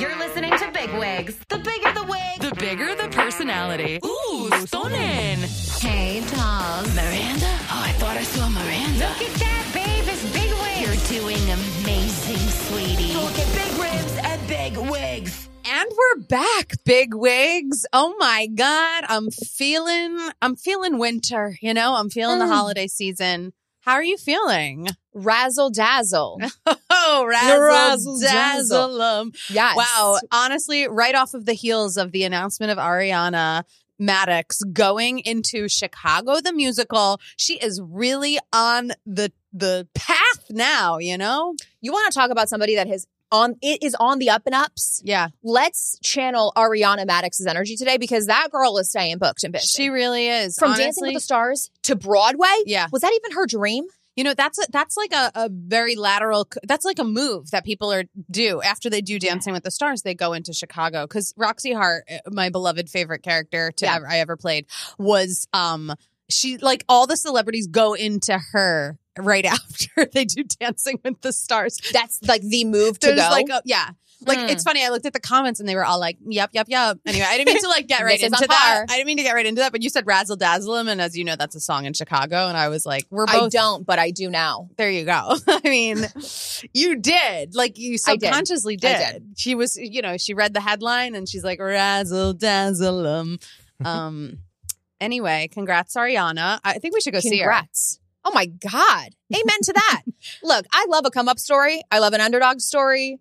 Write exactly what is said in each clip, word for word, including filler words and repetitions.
You're listening to Big Wigs. The bigger the wig, The bigger the personality. Ooh, stunning. Hey, dolls. Miranda? Oh, I thought I saw Miranda. Look at that, babe. It's Big Wigs. You're doing amazing, sweetie. Look at big ribs and big wigs. And we're back, big wigs. Oh my God. I'm feeling, I'm feeling winter, you know, I'm feeling Mm. the holiday season. How are you feeling? Razzle dazzle. Oh, razzle, Razzle dazzle. dazzle. Um, Yes. Wow. Honestly, right off of the heels of the announcement of Ariana Maddox going into Chicago, the musical, she is really on the, the path now, you know? You want to talk about somebody that has on it is on the up and ups. Yeah. Let's channel Ariana Maddox's energy today because that girl is staying booked and busy. She really is. From honestly. Dancing with the Stars to Broadway. Yeah. Was that even her dream? You know, that's a, that's like a, a very lateral, that's like a move that people are do after they do Dancing with the Stars. They go into Chicago because Roxy Hart, my beloved favorite character to Yeah. ever, I ever played, was um she like all the celebrities go into her right after they do Dancing with the Stars. That's like the move to There's go. like a, yeah. Like, Hmm. it's funny. I looked at the comments and they were all like, yep, yep, yep. Anyway, I didn't mean to like get right This is into on that. par. I didn't mean to get right into that, but you said Razzle Dazzle 'em, and as you know, that's a song in Chicago. And I was like, we're both. I don't, but I do now. There you go. I mean, you did. Like, you I did. subconsciously did. I did. She was, you know, she read the headline and she's like, Razzle Dazzle 'em. Um, anyway, congrats, Ariana. I think we should go see her. Congrats. Oh my God. Amen to that. Look, I love a come up story. I love an underdog story.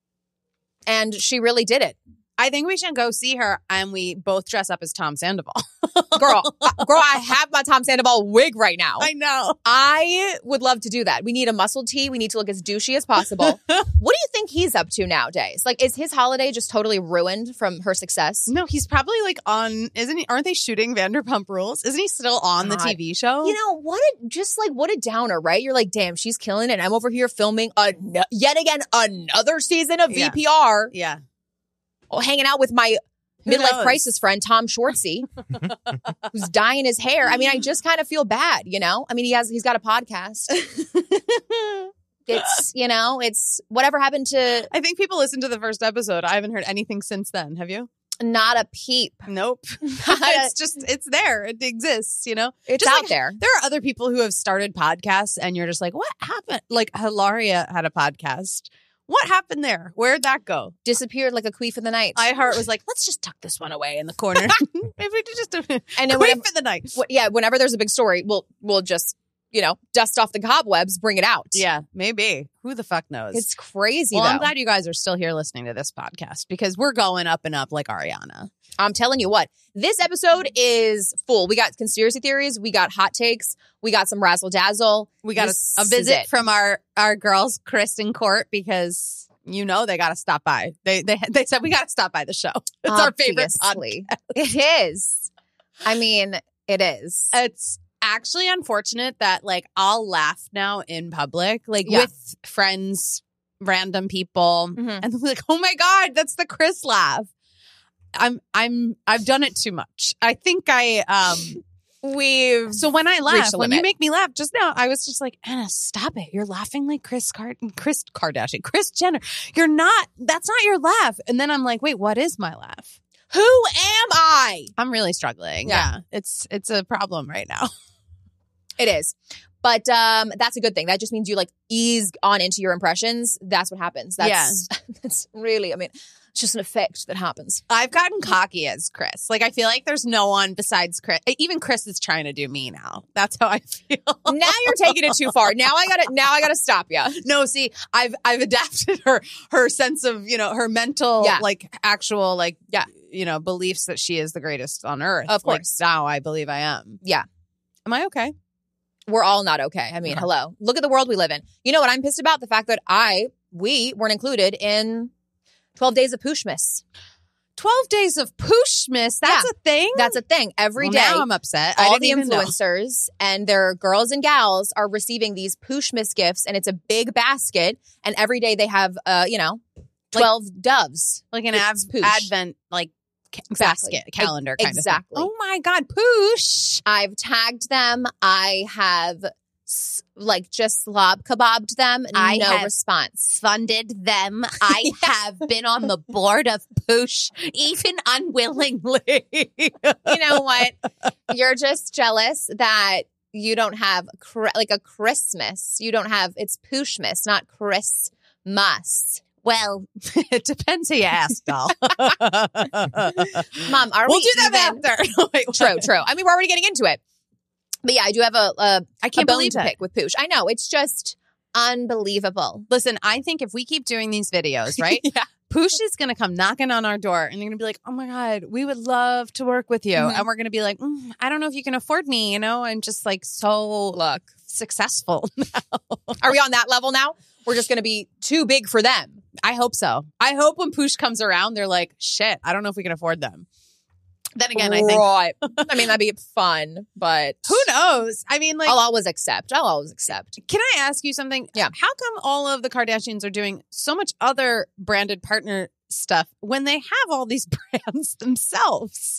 And she really did it. I think we should go see her and we both dress up as Tom Sandoval. Girl, uh, girl, I have my Tom Sandoval wig right now. I know. I would love to do that. We need a muscle tee. We need to look as douchey as possible. What do you think he's up to nowadays? Like, is his holiday just totally ruined from her success? No, he's probably like on, isn't he? Aren't they shooting Vanderpump Rules? Isn't he still on the God. T V show? You know, what a, just like, what a downer, right? You're like, damn, she's killing it. And I'm over here filming a, yet again another season of Yeah. V P R, yeah. oh, hanging out with my Who midlife knows? crisis friend, Tom Schwartzy, who's dyeing his hair. I mean, I just kind of feel bad, you know? I mean, he has, he's got a podcast. It's, you know, it's whatever happened to I think people listened to the first episode. I haven't heard anything since then. Have you? not a peep. Nope. It's just, it's there. It exists, you know? It's Just out like, there. There are other people who have started podcasts and you're just like, what happened? Like Hilaria had a podcast. What happened there? Where'd that go? Disappeared like a queef in the night. iHeart was like, let's just tuck this one away in the corner. Maybe we could just And and then then whenever- for the night. Wh- yeah, whenever there's a big story, we'll we'll just, you know, dust off the cobwebs, bring it out. Yeah, maybe. Who the fuck knows? It's crazy, well, though. I'm glad you guys are still here listening to this podcast because we're going up and up like Ariana. I'm telling you what, this episode is full. We got conspiracy theories, we got hot takes, we got some razzle dazzle. We got This a, a is visit it. from our our girls, Chris and Court, because you know they got to stop by. They they they said we got to stop by the show. It's our favorite podcast. Obviously. It is. I mean, it is. It's actually unfortunate that like I'll laugh now in public, like Yeah. with friends, random people, Mhm. and they'll be like, "Oh my god, that's the Chris laugh." I'm I'm I've done it too much. I think I um We've so when I laugh, reached the when you limit. make me laugh just now, I was just like, Anna, stop it. You're laughing like Chris Card Chris Kardashian, Chris Jenner. You're not, that's not your laugh. And then I'm like, wait, what is my laugh? Who am I? I'm really struggling. Yeah. Yeah. It's it's a problem right now. It is. But um, that's a good thing. That just means you like ease on into your impressions. That's what happens. That's, that's really, I mean, it's just an effect that happens. I've gotten cocky as Chris. Like I feel like there's no one besides Chris. Even Chris is trying to do me now. That's how I feel. Now you're taking it too far. Now I gotta, now I gotta stop you. No, see, I've I've adapted her her sense of, you know, her mental Yeah. like actual like Yeah. you know, beliefs that she is the greatest on earth. Of Like, course. now I believe I am. Yeah. Am I okay? We're all not okay. I mean, Okay. hello. Look at the world we live in. You know what I'm pissed about? The fact that I, we weren't included in twelve Days of Pooshmas. twelve days of Pooshmas. That's Yeah. a thing? That's a thing. Every Well, day, now I'm upset. I all didn't the even know. influencers and their girls and gals are receiving these Pooshmas gifts, and it's a big basket. And every day they have, uh, you know, twelve doves. Like an It's av- poosh. advent like ca- Exactly. basket calendar kind Exactly. of thing. Oh my god, poosh. I've tagged them. I have s- like just slob kebabbed them. I no have- response. Funded them. I have been on the board of Poosh, even unwillingly. You know what? You're just jealous that you don't have cr- like a Christmas. You don't have, it's Pooshmas, not Christmas. Well, it depends who you ask, doll. Mom, are we'll we do that even- after. Wait, True, what? true. I mean, we're already getting into it. But yeah, I do have a, a, I a can't bone believe to it. pick with Poosh. I know. It's just unbelievable. Listen, I think if we keep doing these videos, right? Yeah. Poosh is going to come knocking on our door and they're going to be like, oh my God, we would love to work with you. Mhm. And we're going to be like, mm, I don't know if you can afford me. You know, I'm just like so Look, successful. are we on that level now? We're just going to be too big for them. I hope so. I hope when Poosh comes around, they're like, shit, I don't know if we can afford them. Then again, I think, Right. I mean, that'd be fun, but who knows? I mean, like, I'll always accept. I'll always accept. can I ask you something? Yeah. How come all of the Kardashians are doing so much other branded partner stuff when they have all these brands themselves?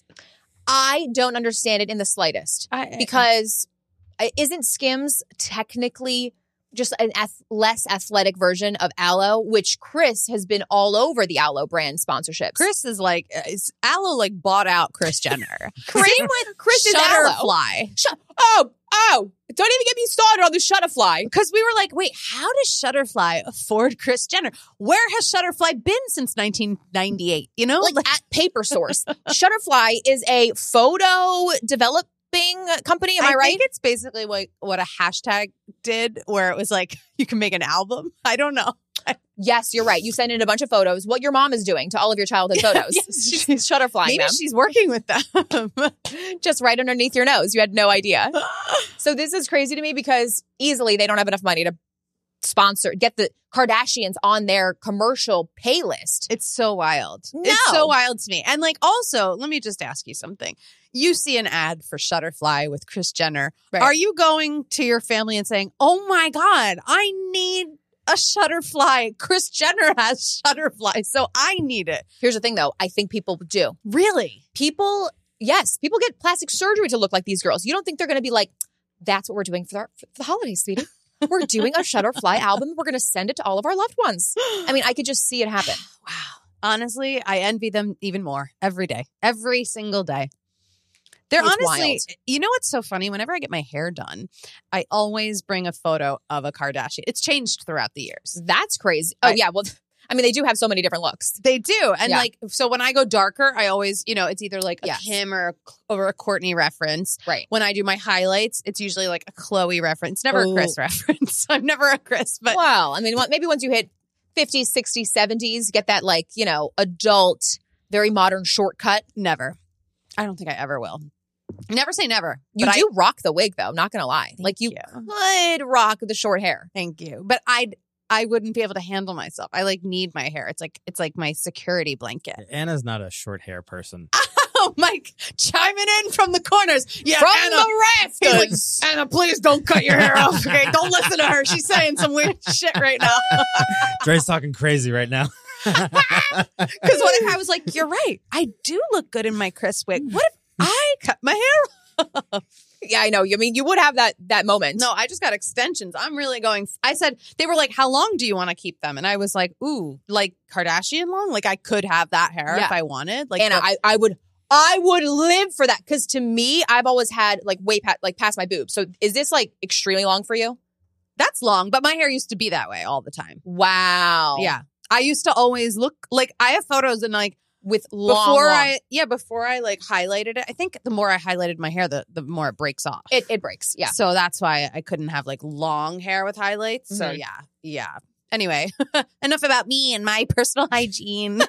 I don't understand it in the slightest I, because uh, isn't Skims technically just an ath- less athletic version of Aloe, which Chris has been all over the Aloe brand sponsorships. Chris is like, is Aloe like bought out Chris Jenner? Chris, Same with Chris is Aloe. Shutterfly. Sh- oh, oh, don't even get me started on the Shutterfly. Because we were like, wait, how does Shutterfly afford Chris Jenner? Where has Shutterfly been since nineteen ninety-eight? You know, Like at Paper Source. Shutterfly is a photo developing company. Am I, I right? think it's basically like what a hashtag did, where it was like you can make an album. I don't know. Yes, you're right. You send in a bunch of photos. What your mom is doing to all of your childhood photos. Yes, she's- she's Shutterflying Maybe them. she's working with them. Just right underneath your nose. You had no idea. So this is crazy to me because easily they don't have enough money to sponsor, get the Kardashians on their commercial pay list. It's so wild. No. It's so wild to me. And like, also, let me just ask you something. You see an ad for Shutterfly with Kris Jenner. Right. Are you going to your family and saying, oh my God, I need a Shutterfly. Kris Jenner has Shutterfly, so I need it. Here's the thing though. I think people do. Really? People, yes, people get plastic surgery to look like these girls. You don't think they're going to be like, that's what we're doing for, our, for the holidays, sweetie. We're doing a Shutterfly album. We're going to send it to all of our loved ones. I mean, I could just see it happen. Wow. Honestly, I envy them even more every day, every single day. They're It's honestly, wild. you know what's so funny? Whenever I get my hair done, I always bring a photo of a Kardashian. It's changed throughout the years. That's crazy. Oh, I- yeah. Well, I mean, they do have so many different looks. They do. And Yeah. like, so when I go darker, I always, you know, it's either like a Yes. Kim or a, or a Courtney reference. Right. When I do my highlights, it's usually like a Chloe reference, never Ooh. a Chris reference. I'm never a Chris, but Well, I mean, what- maybe once you hit fifties, sixties, seventies, get that like, you know, adult, very modern shortcut. never. I don't think I ever will. Never say never. You but do rock the wig though, not going to lie. Thank Like you, you. could rock the short hair. Thank you. But I'd I wouldn't be able to handle myself. I like need my hair. It's like it's like my security blanket. Anna's not a short hair person. Oh, Mike, chiming in from the corners. Yeah, From Anna, the he's like, rafters. Anna, please don't cut your hair off. Okay, don't listen to her. She's saying some weird shit right now. Dre's talking crazy right now. Because what if I was like, you're right. I do look good in my Chris wig. What if I cut my hair? Yeah, I know. I mean, you would have that that moment. No, I just got extensions. I'm really going. I said, they were like, how long do you want to keep them? And I was like, ooh, like Kardashian long? Like I could have that hair Yeah. if I wanted. Like, Anna, the- I, I would I would live for that because to me, I've always had like way past like past my boobs. So is this like extremely long for you? that's long, but my hair used to be that way all the time. Wow. Yeah. I used to always look like I have photos and like With long, before long- I, yeah, before I like highlighted it, I think the more I highlighted my hair, the, the more it breaks off. it it breaks. Yeah. So that's why I couldn't have like long hair with highlights. So Mhm. yeah, yeah. Anyway, enough about me and my personal hygiene.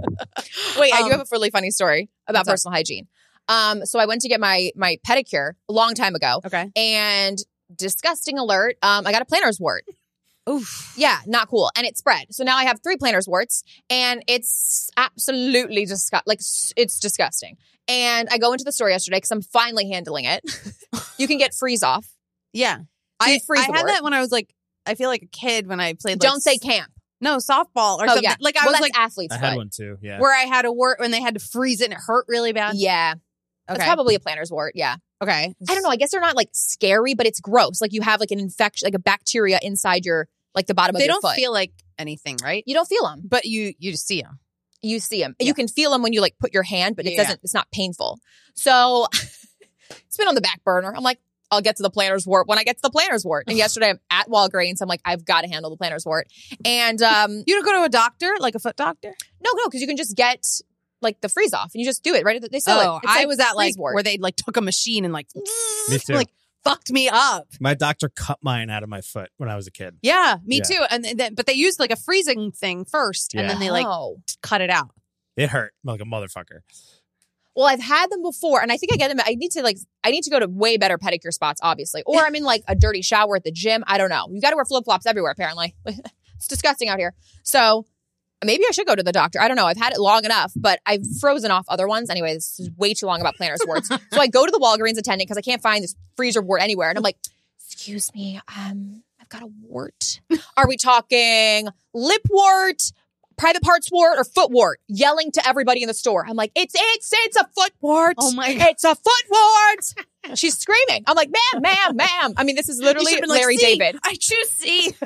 Wait, I do Um, have a really funny story about what's up? personal hygiene. Um, so I went to get my my pedicure a long time ago, Okay. and disgusting alert, um, I got a plantar's wart. Oof. Yeah, not cool, and it spread. So now I have three plantar's warts, and it's absolutely disgust. Like s- it's disgusting. And I go into the store yesterday because I'm finally handling it. You can get freeze off. Yeah. So I, you freeze I the had wart. that when I was like, I feel like a kid when I played. Like, Don't say s- camp. no softball or Oh something. yeah, Like I well, was that's like athlete's I had foot. one too. Yeah. where I had a wart when they had to freeze it and it hurt really bad. Yeah, It's probably a plantar's wart. Yeah. Okay. I don't know. I guess they're not like scary, but it's gross. Like you have like an infection, like a bacteria inside your, like the bottom of They your don't foot. feel like anything, right? You don't feel them. But you you just see them. You see them. Yeah. You can feel them when you like put your hand, but it Yeah. doesn't, it's not painful. So it's been on the back burner. I'm like, I'll get to the plantar's wart when I get to the plantar's wart. And yesterday I'm at Walgreens. I'm like, I've got to handle the plantar's wart. And um, You don't go to a doctor, like a foot doctor? no, no, because you can just get like the freeze off and you just do it, right? They sell Oh, it. It's I was at like freeze wart. where they like took a machine and like, Me too. like fucked me up. My doctor cut mine out of my foot when I was a kid. Yeah, me Yeah. too. And then, but they used like a freezing thing first, and Yeah. then they like Oh. cut it out. It hurt like a motherfucker. Well, I've had them before, and I think I get them. I need to like, I need to go to way better pedicure spots, obviously, or I'm in like a dirty shower at the gym. I don't know. You got to wear flip flops everywhere, apparently. It's disgusting out here. So maybe I should go to the doctor. I don't know. I've had it long enough, but I've frozen off other ones. Anyway, this is way too long about plantar's warts. So I go to the Walgreens attendant because I can't find this freezer wart anywhere, and I'm like, "Excuse me, um, I've got a wart. Are we talking lip wart?" Private parts wart or foot wart, yelling to everybody in the store. I'm like, it's, it's, it's a foot wart. Oh my God. It's a foot wart. She's screaming. I'm like, ma'am, ma'am, ma'am. I mean, this is literally should've been like, Larry "C, David. I choose C. C.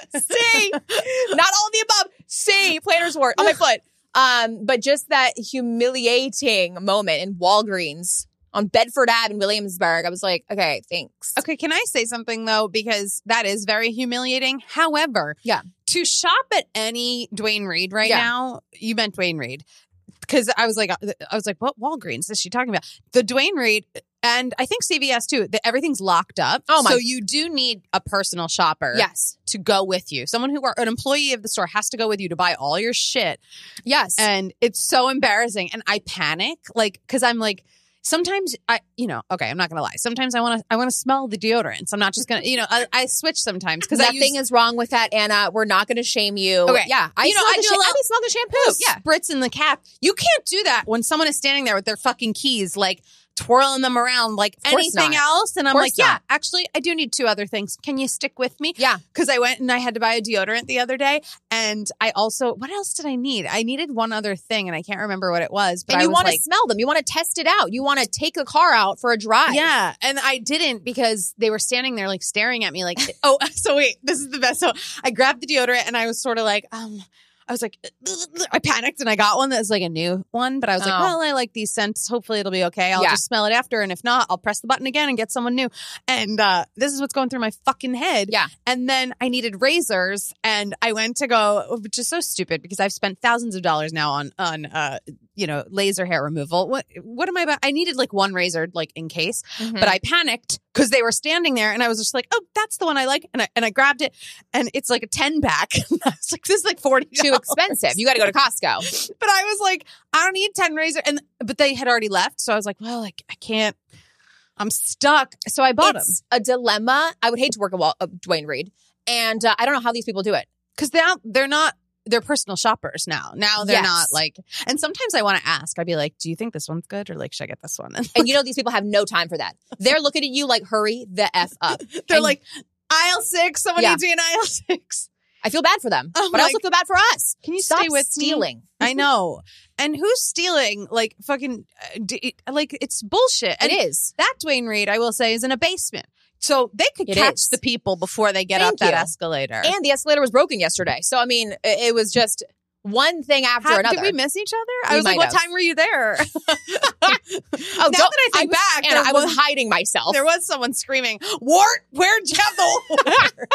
Not all of the above. C. Plantar's wart on my foot. Um, but just that humiliating moment in Walgreens on Bedford Ave in Williamsburg. I was like, okay, thanks. Okay, can I say something though? Because that is very humiliating. However, Yeah. to shop at any Dwayne Reed right Yeah. now, you meant Dwayne Reed. Because I was like, I was like, what Walgreens is she talking about? The Dwayne Reed, and I think C V S too. The, everything's locked up. Oh, my- So you do need a personal shopper. Yes. To go with you, someone who are an employee of the store has to go with you to buy all your shit, Yes. and it's so embarrassing. And I panic, like, because I'm like. Sometimes I, you know, okay, I'm not gonna lie. Sometimes I want to, I want to smell the deodorants. I'm not just gonna, you know, I, I switch sometimes because I Nothing use is wrong with that, Anna. We're not going to shame you. Okay. Yeah. I You know, smell I the do sha- a lot- I smell the shampoo. Yeah. spritz in the cap. You can't do that when someone is standing there with their fucking keys, like twirling them around like Of course anything not. else. And I'm course like, yeah, not. actually, I do need two other things. Can you stick with me? Yeah. Because I went and I had to buy a deodorant the other day, and I also, what else did I need? I needed one other thing, and I can't remember what it was. But And I you was want to like, smell them. You want to test it out. You want to take the car out for a drive. yeah, and I didn't because they were standing there like staring at me like, oh, so wait, this is the best. So I grabbed the deodorant and I was sort of like, um, I was like, I panicked and I got one that was like a new one, but I was like, Oh. well, I like these scents. Hopefully it'll be okay. I'll Yeah. just smell it after. And if not, I'll press the button again and get someone new. And uh, this is what's going through my fucking head. Yeah. And then I needed razors and I went to go, which is so stupid because I've spent thousands of dollars now on, on, uh, you know, laser hair removal. What, what am I about? I needed like one razor, like in case, Mhm. but I panicked because they were standing there and I was just like, oh, that's the one I like. And I, and I grabbed it and it's like a ten pack. And I was like, this is like forty dollars. Too expensive. You got to go to Costco. But I was like, I don't need ten razor. And, but they had already left. So I was like, well, like, I can't, I'm stuck. So I bought them It's a dilemma. I would hate to work at Wal- uh, Dwayne Reed. And uh, I don't know how these people do it. because now they're not, they're personal shoppers now. Now they're Yes. not like, and sometimes I want to ask, I'd be like, do you think this one's good? Or like, should I get this one? And And you know, these people have no time for that. They're looking at you like, hurry the F up. they're And like, aisle six, someone Yeah. needs me in aisle six. I feel bad for them, I'm but I also like, feel bad for us. Can you Stop stay with me? stealing. I know. And who's stealing? Like fucking, uh, d- like it's bullshit. And It is. that Dwayne Reed, I will say, is in a basement. So they could It catch is. the people before they get Thank up that you. escalator. And the escalator was broken yesterday. So, I mean, it, it was just one thing after How- another. did we miss each other? I We was like, might what have. time were you there? oh, now don't, that I think was, back, Anna, there I was was- hiding myself. There was someone screaming, Wart, where'd you have the wart?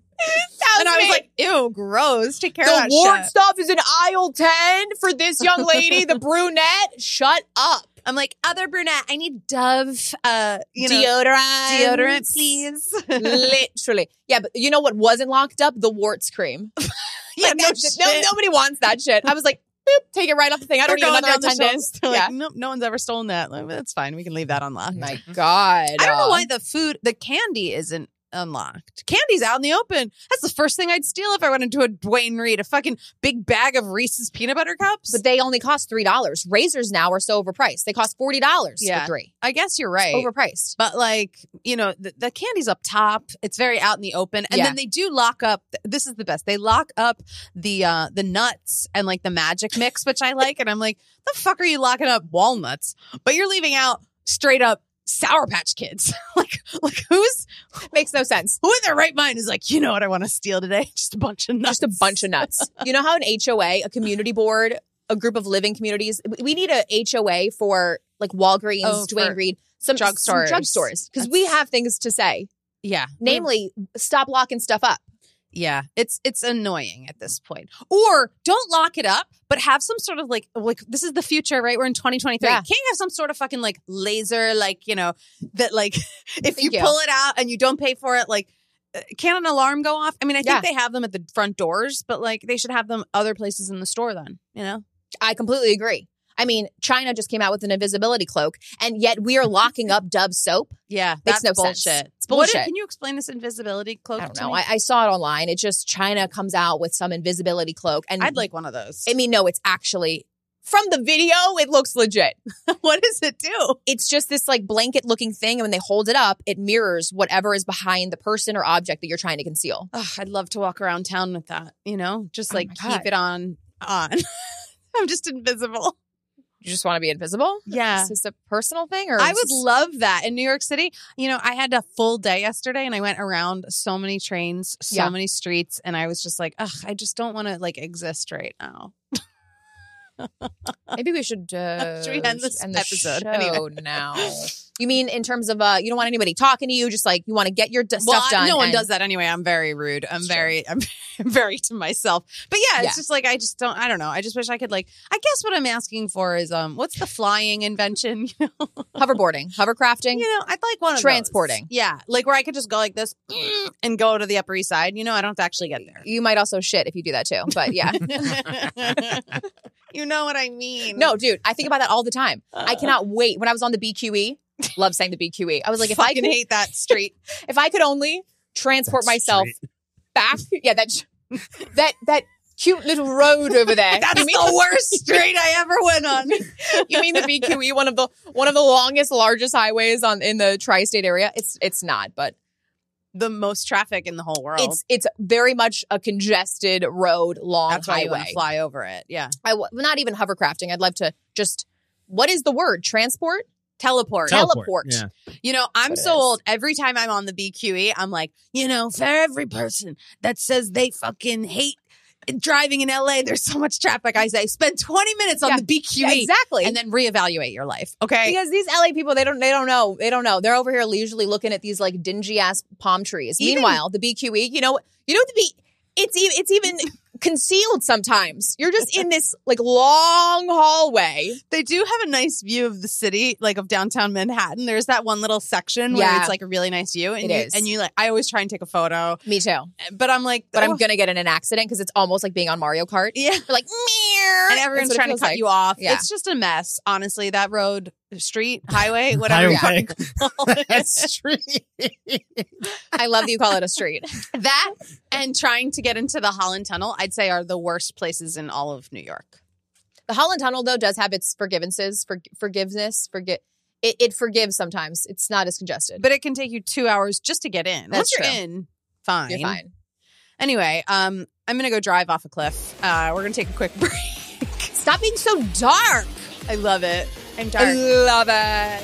And I was me. like, ew, gross. Take care the of that wart shit. stuff is in aisle ten for this young lady, the brunette. Shut up. I'm like, other brunette, I need Dove, uh, you know, Deodorant. deodorant, please. Literally. Yeah, but you know what wasn't locked up? The warts cream. Yeah, Like, no that shit- no, shit. nobody wants that shit. I was like, boop, take it right off the thing. I don't They're need going another down the attendant. shelves. They're Yeah. like, no, no one's ever stolen that. Like, that's fine. We can leave that unlocked. My God. I don't know Uh, why the food, the candy isn't unlocked. Candy's out in the open. That's the first thing I'd steal if I went into a Dwayne Reed, a fucking big bag of Reese's peanut butter cups. But they only cost three dollars. Razors now are so overpriced. They cost forty dollars Yeah. for three. I guess you're right. Overpriced. But like, you know, the, the candy's up top. It's very out in the open. And Yeah. then they do lock up. This is the best. They lock up the uh the nuts and like the magic mix, which I like. And I'm like, the fuck are you locking up walnuts? But you're leaving out straight up Sour Patch Kids. like, like who's Makes no sense. who in their right mind is like, you know what I want to steal today? Just a bunch of nuts. Just a bunch of nuts. You know how an H O A, a community board, a group of living communities, we need a H O A for like Walgreens, Oh, Dwayne for Reed, some drugstores. some drugstores, because we have things to say. Yeah. Namely, stop locking stuff up. Yeah, it's it's annoying at this point. Or don't lock it up, but have some sort of like like this is the future, right? We're in twenty twenty-three. Yeah. Can't you have some sort of fucking like laser, like, you know, that like if you, Thank you. pull it out and you don't pay for it, like uh, can an alarm go off? I mean, I think Yeah. they have them at the front doors, but like they should have them other places in the store then, you know? I completely agree. I mean, China just came out with an invisibility cloak, and yet we are locking up Dove soap. Yeah, Makes that's no bullshit. sense. It's What- bullshit. can you explain this invisibility cloak I don't to know. me? I, I saw it online. It just China comes out with some invisibility cloak, and I'd like one of those. I mean, no, it's actually from the video. It looks legit. What does it do? It's just this like blanket looking thing, and when they hold it up, it mirrors whatever is behind the person or object that you're trying to conceal. Ugh, I'd love to walk around town with that, you know? Just Oh like my keep God. it on on. I'm just invisible. You just want to be invisible? Yeah. Is this a personal thing, or I is would this- love that in New York City. You know, I had a full day yesterday and I went around so many trains, so Yeah. many streets, and I was just like, ugh, I just don't want to like exist right now. Maybe we should, uh, Should we end this the episode show anyway? now? You mean in terms of uh, you don't want anybody talking to you, just like you want to get your d- Well, stuff I- done? no one and- does that anyway. I'm very rude. I'm It's very, I'm very to myself. But yeah, it's Yeah. just like I just don't. I don't know. I just wish I could like. I guess what I'm asking for is um, what's the flying invention? You know, Hoverboarding, hovercrafting. you know, I'd like one of those. Transporting. Yeah, like where I could just go like this and go to the Upper East Side. You know, I don't have to actually get there. You might also shit if you do that too, but yeah. You know what I mean? No, dude, I think about that all the time. I cannot wait. When I was on the B Q E, love saying the B Q E. I was like, if I fucking could, hate that street. if I could only transport That myself street. back, yeah, that that that cute little road over there. That's you mean, the worst street I ever went on. you mean the B Q E, one of the one of the longest, largest highways on in the tri-state area? It's it's not, but The most traffic in the whole world. it's it's very much a congested road, long That's why you want highway. to fly over it. Yeah. I w- not even hovercrafting. I'd love to just. What is the word? Transport? Teleport. Teleport. Yeah. You know, I'm That's so what it is. old. Every time I'm on the B Q E, I'm like, you know, for every person that says they fucking hate driving in L A, there's so much traffic. I say, spend twenty minutes on Yeah. the B Q E Yeah, exactly. and then reevaluate your life. Okay. Because these L A people, they don't, they don't know, they don't know. They're over here leisurely looking at these like dingy ass palm trees. Even- Meanwhile, the B Q E, you know, you know what the B, it's even, it's even concealed sometimes. You're just in this like long hallway. They do have a nice view of the city, like of downtown Manhattan. There's that one little section where Yeah. it's like a really nice view. And It you, is. And you like, I always try and take a photo, Me too. but I'm like, But oh, I'm gonna get in an accident because it's almost like being on Mario Kart. yeah. You're like, meow. And everyone's That's what it trying to feels cut like. you off. Yeah. It's just a mess, honestly. That road, street, highway, whatever you Highway. fucking call it. That's street. I love that you call it a street. That and trying to get into the Holland Tunnel, I'd say are the worst places in all of New York. The Holland Tunnel though does have its forgivenesses, for, forgiveness, forget. It, it forgives sometimes. It's not as congested. But it can take you two hours just to get in. Once That's you're true. in, fine. You're fine. Anyway, um, I'm going to go drive off a cliff. Uh, we're going to take a quick break. Stop being so dark. I love it. I'm I dark. love it.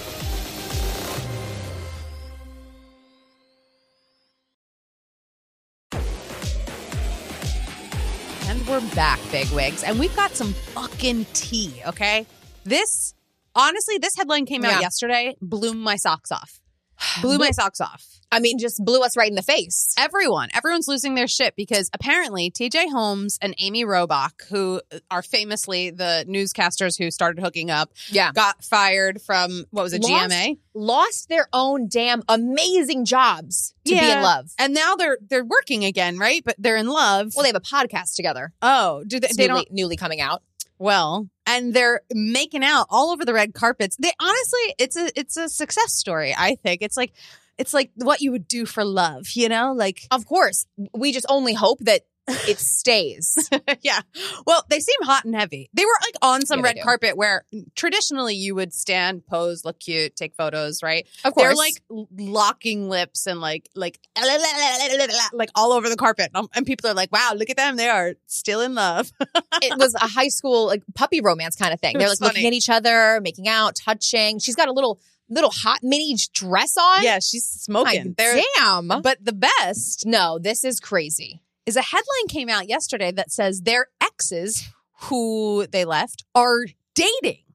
And we're back, bigwigs. And we've got some fucking tea, okay? This, honestly, this headline came out Yeah. yesterday, blew my socks off. Blew my socks off. I mean, just blew us right in the face. Everyone, everyone's losing their shit because apparently T J Holmes and Amy Robach, who are famously the newscasters who started hooking up, Yeah. got fired from, what was it, G M A? Lost their own damn amazing jobs to be Yeah. in love. And now they're they're working again, right? But they're in love. Well, they have a podcast together. oh, do they? It's They newly, don't. newly coming out. Well, and they're making out all over the red carpets. They honestly, it's a it's a success story. I think it's like it's like what you would do for love, you know? Like Of course, we just only hope that it stays. Yeah. Well, they seem hot and heavy. They were like on some Yeah, they red do. carpet where traditionally you would stand, pose, look cute, take photos, right? Of course. They're like l- locking lips and like like like all over the carpet. Um, And people are like, "Wow, look at them. They are still in love." It was a high school like puppy romance kind of thing. It They're was like funny. looking at each other, making out, touching. She's got a little little hot mini dress on. Yeah, she's smoking. My They're- damn. But the best No, this is crazy. is a headline came out yesterday that says their exes who they left are dating.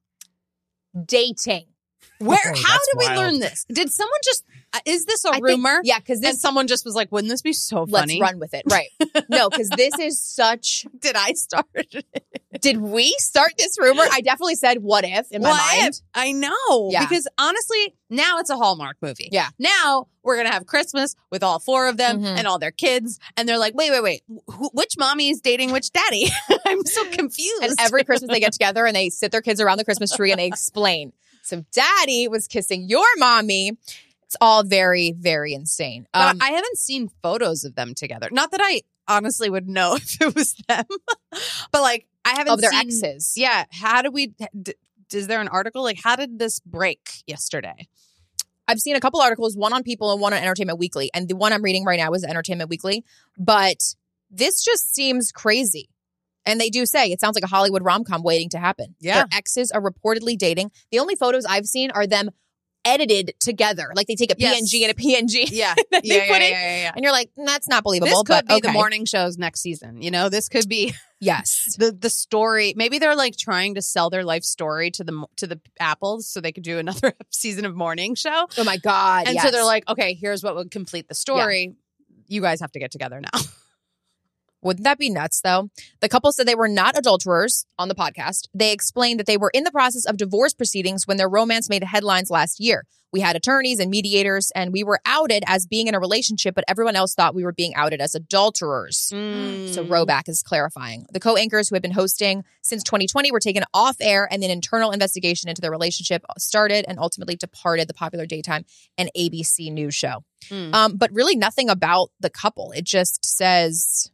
Dating. Where? Oh, how that's did we wild. learn this? Did someone just? Uh, is this a I think- rumor? yeah, because And this. someone just was like, "Wouldn't this be so Let's funny?" run with it. Right. No, because this is such. Did I start it? Did we start this rumor? I definitely said what if in my What mind. if? I know. Yeah. Because honestly, now it's a Hallmark movie. Yeah. Now we're going to have Christmas with all four of them Mhm. and all their kids. And they're like, wait, wait, wait. Wh- which mommy is dating which daddy? I'm so confused. And every Christmas they get together and they sit their kids around the Christmas tree and they explain. So daddy was kissing your mommy. It's all very, very insane. But Um, I haven't seen photos of them together. Not that I honestly would know if it was them. But like, I haven't of their seen- exes. Yeah. How did we, d- is there an article? Like, how did this break yesterday? I've seen a couple articles, one on People and one on Entertainment Weekly. And the one I'm reading right now is Entertainment Weekly. But this just seems crazy. And they do say it sounds like a Hollywood rom-com waiting to happen. Yeah. Their exes are reportedly dating. The only photos I've seen are them edited together. Like they take a Yes. P N G and a P N G. Yeah. They yeah, put yeah, it- yeah, yeah. And you're like, "Mm, that's not This believable. could but be the okay." morning shows next season. You know, this could be Yes. the the story. Maybe they're like trying to sell their life story to the to the apples so they could do another season of morning show. Oh my God. And yes. so they're like, okay, here's what would complete the story. You guys have to get together now. Wouldn't that be nuts, though? The couple said they were not adulterers on the podcast. They explained that they were in the process of divorce proceedings when their romance made headlines last year. We had attorneys and mediators, and we were outed as being in a relationship, but everyone else thought we were being outed as adulterers. So Roback is clarifying. The co-anchors who had been hosting since twenty twenty were taken off air, and an internal investigation into their relationship started and ultimately departed the popular daytime and A B C news show. Mm. Um, but really nothing about the couple. It just says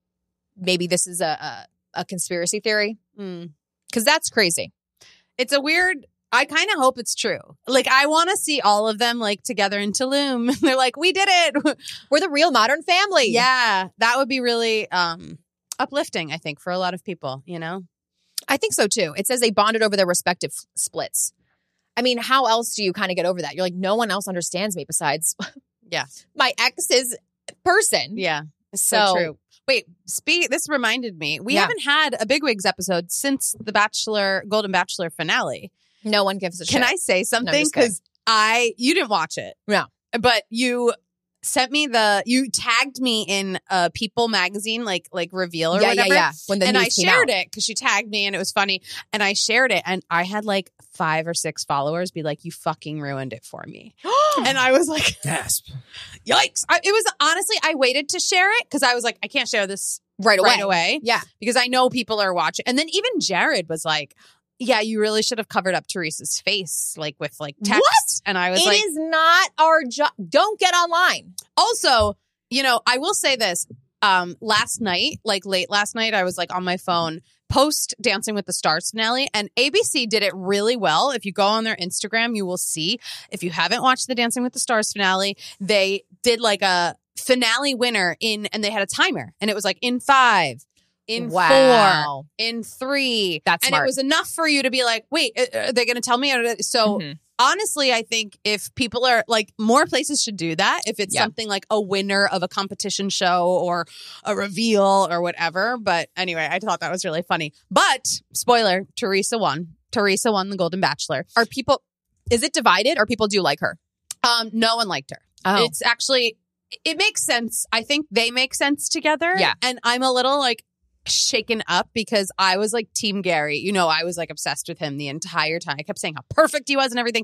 maybe this is a a, a conspiracy theory, Mm. because that's crazy. It's a weird. I kind of hope it's true. Like, I want to see all of them like together in Tulum. They're like, we did it. We're the real Modern Family. Yeah, that would be really um, uplifting, I think, for a lot of people, you know? I think so too. It says they bonded over their respective splits. I mean, how else do you kind of get over that? You're like, no one else understands me besides Yeah. my ex's person. Yeah, it's so, So- true. Wait, speak. This reminded me. We Yeah. haven't had a Bigwigs episode since the Bachelor, Golden Bachelor finale. No one gives a shit. Can I say something? just kidding. Because I, you didn't watch it. No. But you sent me the, you tagged me in a People magazine, like, like reveal or Yeah, whatever. yeah, yeah. When the and news I came shared out. it because she tagged me and it was funny. And I shared it and I had like five or six followers be like, you fucking ruined it for me. And I was like, Gasp. yikes. I, it was honestly, I waited to share it because I was like, I can't share this right away. right away Yeah. because I know people are watching. And then even Jared was like, yeah, you really should have covered up Teresa's face, like with like text. What? And I was It like, is not our job. Don't get online. also, you know, I will say this. Um, last night, like late last night, I was like on my phone post Dancing with the Stars finale, and A B C did it really well. If you go on their Instagram, you will see. If you haven't watched the Dancing with the Stars finale, they did like a finale winner in, and they had a timer, and it was like in five, in four, Wow. in three. That's and smart. it was enough for you to be like, wait, are they going to tell me? So Mhm. honestly, I think if people are like, more places should do that. If it's Yeah. something like a winner of a competition show or a reveal or whatever. But anyway, I thought that was really funny. But spoiler, Teresa won. Teresa won the Golden Bachelor. Are people, is it divided or people do like her? Um, no one liked her. Oh. It's actually, it makes sense. I think they make sense together. Yeah. And I'm a little like shaken up because I was like Team Gary. You know, I was like obsessed with him the entire time. I kept saying how perfect he was and everything.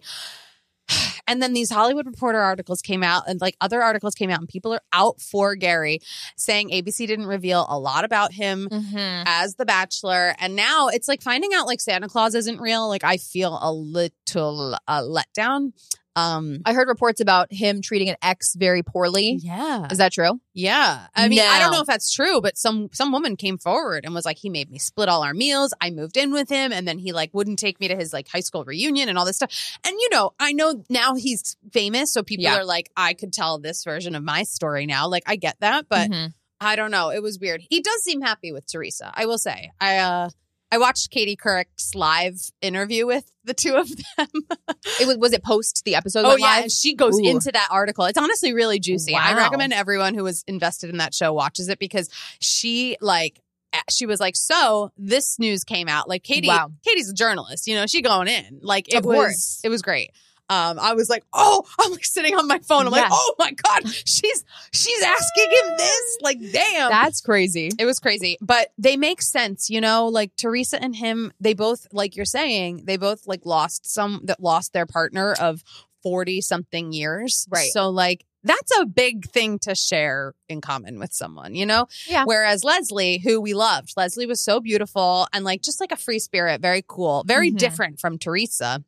And then these Hollywood Reporter articles came out and like other articles came out and people are out for Gary saying A B C didn't reveal a lot about him Mm-hmm. as the Bachelor. And now it's like finding out like Santa Claus isn't real. Like I feel a little uh, let down. Um, I heard reports about him treating an ex very poorly. yeah. Is that true? Yeah. I mean, I don't No. know if that's true, but some some woman came forward and was like, he made me split all our meals. I moved in with him, and then he like wouldn't take me to his like high school reunion and all this stuff. And you know, I know now he's famous, so people Yeah. are like, I could tell this version of my story now. Like, I get that, but Mhm. I don't know. It was weird. He does seem happy with Teresa, I will say. I uh I watched Katie Couric's live interview with the two of them. It was, was it post the episode? Oh went yeah, live? and she goes Ooh. into that article. It's honestly really juicy. I Wow. recommend everyone who was invested in that show watches it because she like she was like, so this news came out. Like Katie, Wow. Katie's a journalist. You know, she going in. Like it Of was, course. it was great. Um, I was like, oh, I'm like sitting on my phone. I'm like, Yeah. oh my god, she's she's asking him this. Like, damn, That's crazy. it was crazy, but they make sense, you know, like Teresa and him, they both, like you're saying, they both like lost some that lost their partner of forty something years. Right. So like, that's a big thing to share in common with someone, you know? Yeah. Whereas Leslie, who we loved, Leslie was so beautiful and like, just like a free spirit, very cool, very Mhm. different from Teresa.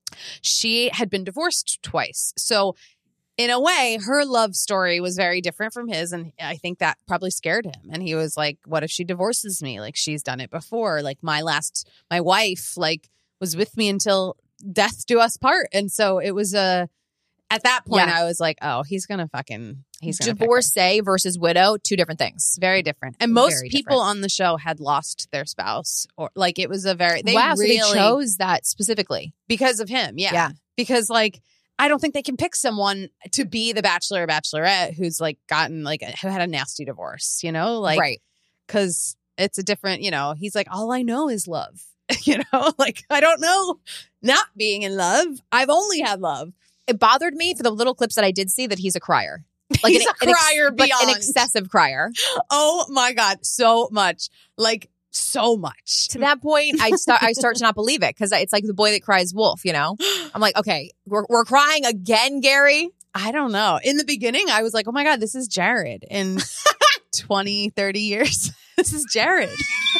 She had been divorced twice. So in a way, her love story was very different from his. And I think that probably scared him. And he was like, what if she divorces me? Like, she's done it before. Like, my last, my wife, like, was with me until death do us part. And so it was a, at that point, Yeah. I was like, oh, he's going to fucking, he's going to Divorcee versus widow, two different things. Very different. And most Very people different. on the show had lost their spouse or like, it was a very, they wow, really, so they chose that specifically. because of him. Yeah. Yeah. Because like, I don't think they can pick someone to be the bachelor or bachelorette who's like gotten like, a, who had a nasty divorce, you know, like, right. cause it's a different, you know, he's like, all I know is love, you know, like, I don't know not being in love. I've only had love. It bothered me for the little clips that I did see that he's a crier. Like He's an, a an ex- crier but an beyond. excessive crier. Oh my God. So much, like so much. To that point, I start I start to not believe it because it's like the boy that cries wolf, you know? I'm like, okay, we're, we're crying again, Gary. I don't know. In the beginning, I was like, oh my God, this is Jared. In twenty, thirty years, this is Jared.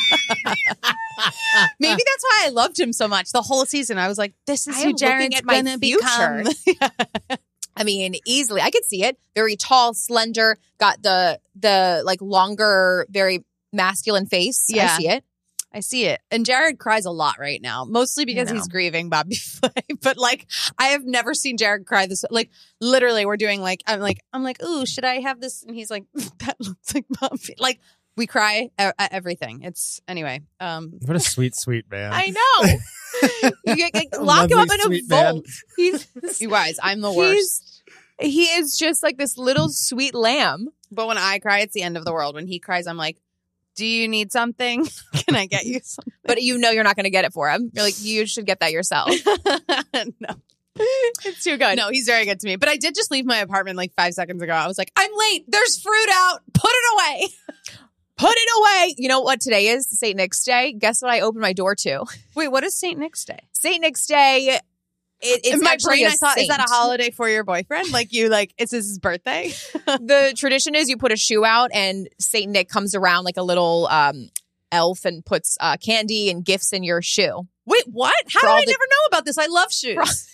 Maybe that's why I loved him so much. The whole season, I was like, this is I who am looking Jared's at my gonna future. become. I mean, easily. I could see it. Very tall, slender, got the the like longer, very masculine face. Yeah. I see it. I see it. And Jared cries a lot right now, mostly because know. he's grieving Bobby Flay. But like, I have never seen Jared cry this. Like, literally, we're doing like, I'm like, I'm like, ooh, should I have this? And he's like, that looks like Bobby. Like, we cry at, at everything. It's anyway. Um, What a sweet, sweet man. I know. You get- get- lock him Lovely, up in a sweet man. vault. He's you guys, I'm the He's- worst. he is just like this little sweet lamb. But when I cry, it's the end of the world. When he cries, I'm like, do you need something? Can I get you something? But you know you're not going to get it for him. You're like, you should get that yourself. No. It's too good. No, he's very good to me. But I did just leave my apartment like five seconds ago. I was like, I'm late. There's fruit out. Put it away. Put it away. You know what today is? Saint Nick's Day. Guess what I opened my door to? Wait, what is Saint Nick's Day? Saint Nick's Day. It, it's In my actually brain, a I thought, is that a saint. holiday for your boyfriend? Like you, like, it's his birthday? The tradition is you put a shoe out and Saint Nick comes around like a little um, elf and puts uh, candy and gifts in your shoe. Wait, what? How For did all I the- never know about this? I love shoes.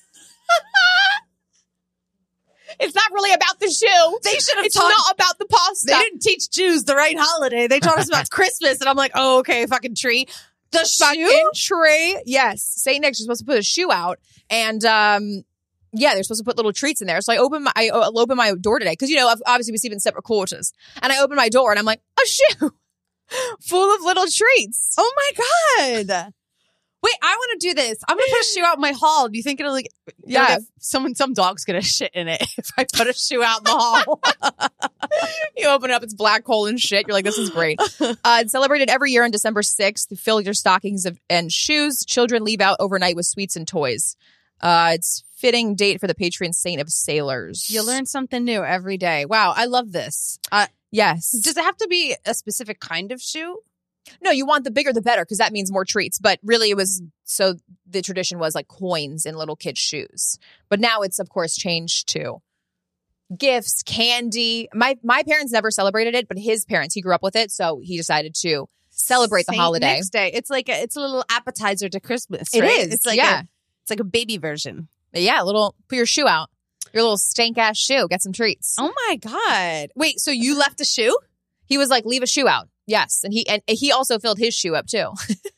It's not really about the shoe. They should have It's taught. not about the pasta. They didn't teach Jews the right holiday. They taught us about Christmas, and I'm like, oh, okay, fucking tree. The Fucking shoe? tree. Yes. Saint Nick's supposed to put a shoe out. And um, yeah, they're supposed to put little treats in there. So I opened my, I uh, opened my door today. Cause you know, obviously we sleep in separate quarters. And I opened my door and I'm like, a shoe full of little treats. Oh my God. Wait, I want to do this. I'm gonna put a shoe out in my hall. Do you think it'll like? Yeah. If someone, some dog's gonna shit in it if I put a shoe out in the hall. You open it up, it's black hole and shit. You're like, this is great. Uh, it's celebrated every year on December sixth. Fill your stockings of, and shoes. Children leave out overnight with sweets and toys. Uh, it's fitting date for the patron saint of sailors. You learn something new every day. Wow, I love this. Uh, Yes. does it have to be a specific kind of shoe? No, you want the bigger the better because that means more treats. But really, it was so the tradition was like coins in little kids' shoes. But now it's of course changed to gifts, candy. My my parents never celebrated it, but his parents, he grew up with it, so he decided to celebrate the Saint holiday. Nick's Day. It's like a, it's a little appetizer to Christmas. It right? is, It's like yeah. a, it's like a baby version. Yeah, a little, put your shoe out. Your little stank ass shoe. Get some treats. Oh my God. Wait, so you left a shoe? He was like, leave a shoe out. Yes. And he and he also filled his shoe up too.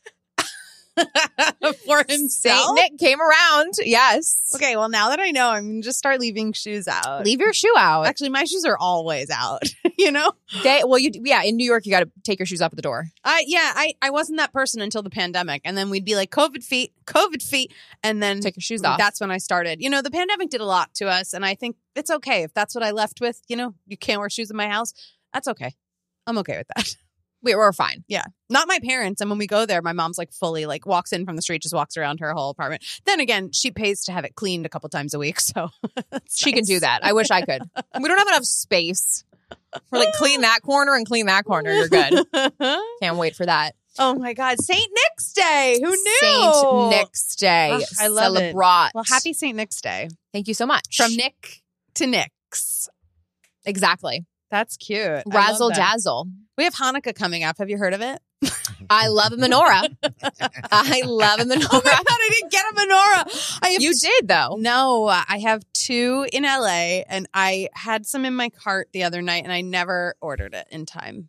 For himself? Saint Nick came around. Yes. Okay, well, now that I know, I'm going to just start leaving shoes out. Leave your shoe out. Actually, my shoes are always out, you know? They, well, you yeah, in New York, you got to take your shoes off at the door. I yeah, I, I wasn't that person until the pandemic. And then we'd be like, COVID feet, COVID feet. And then Take your shoes off. That's when I started. You know, the pandemic did a lot to us. And I think it's okay if that's what I left with. You know, you can't wear shoes in my house. That's okay. I'm okay with that. We we're fine. Yeah. Not my parents. And when we go there, my mom's like fully like walks in from the street, just walks around her whole apartment. Then again, she pays to have it cleaned a couple times a week. So She can do that. I wish I could. We don't have enough space. We're like, clean that corner and clean that corner. You're good. Can't wait for that. Oh my God. Saint Nick's Day. Who knew? Saint Nick's Day. Ugh, I love it. Celebrat. Well, happy Saint Nick's Day. Thank you so much. From Nick to Nick's. Exactly. That's cute. I love Razzle that. dazzle. We have Hanukkah coming up. Have you heard of it? I love a menorah. I love a menorah. Oh my God, I didn't get a menorah. I have You did though. No, I have two in L A and I had some in my cart the other night and I never ordered it in time.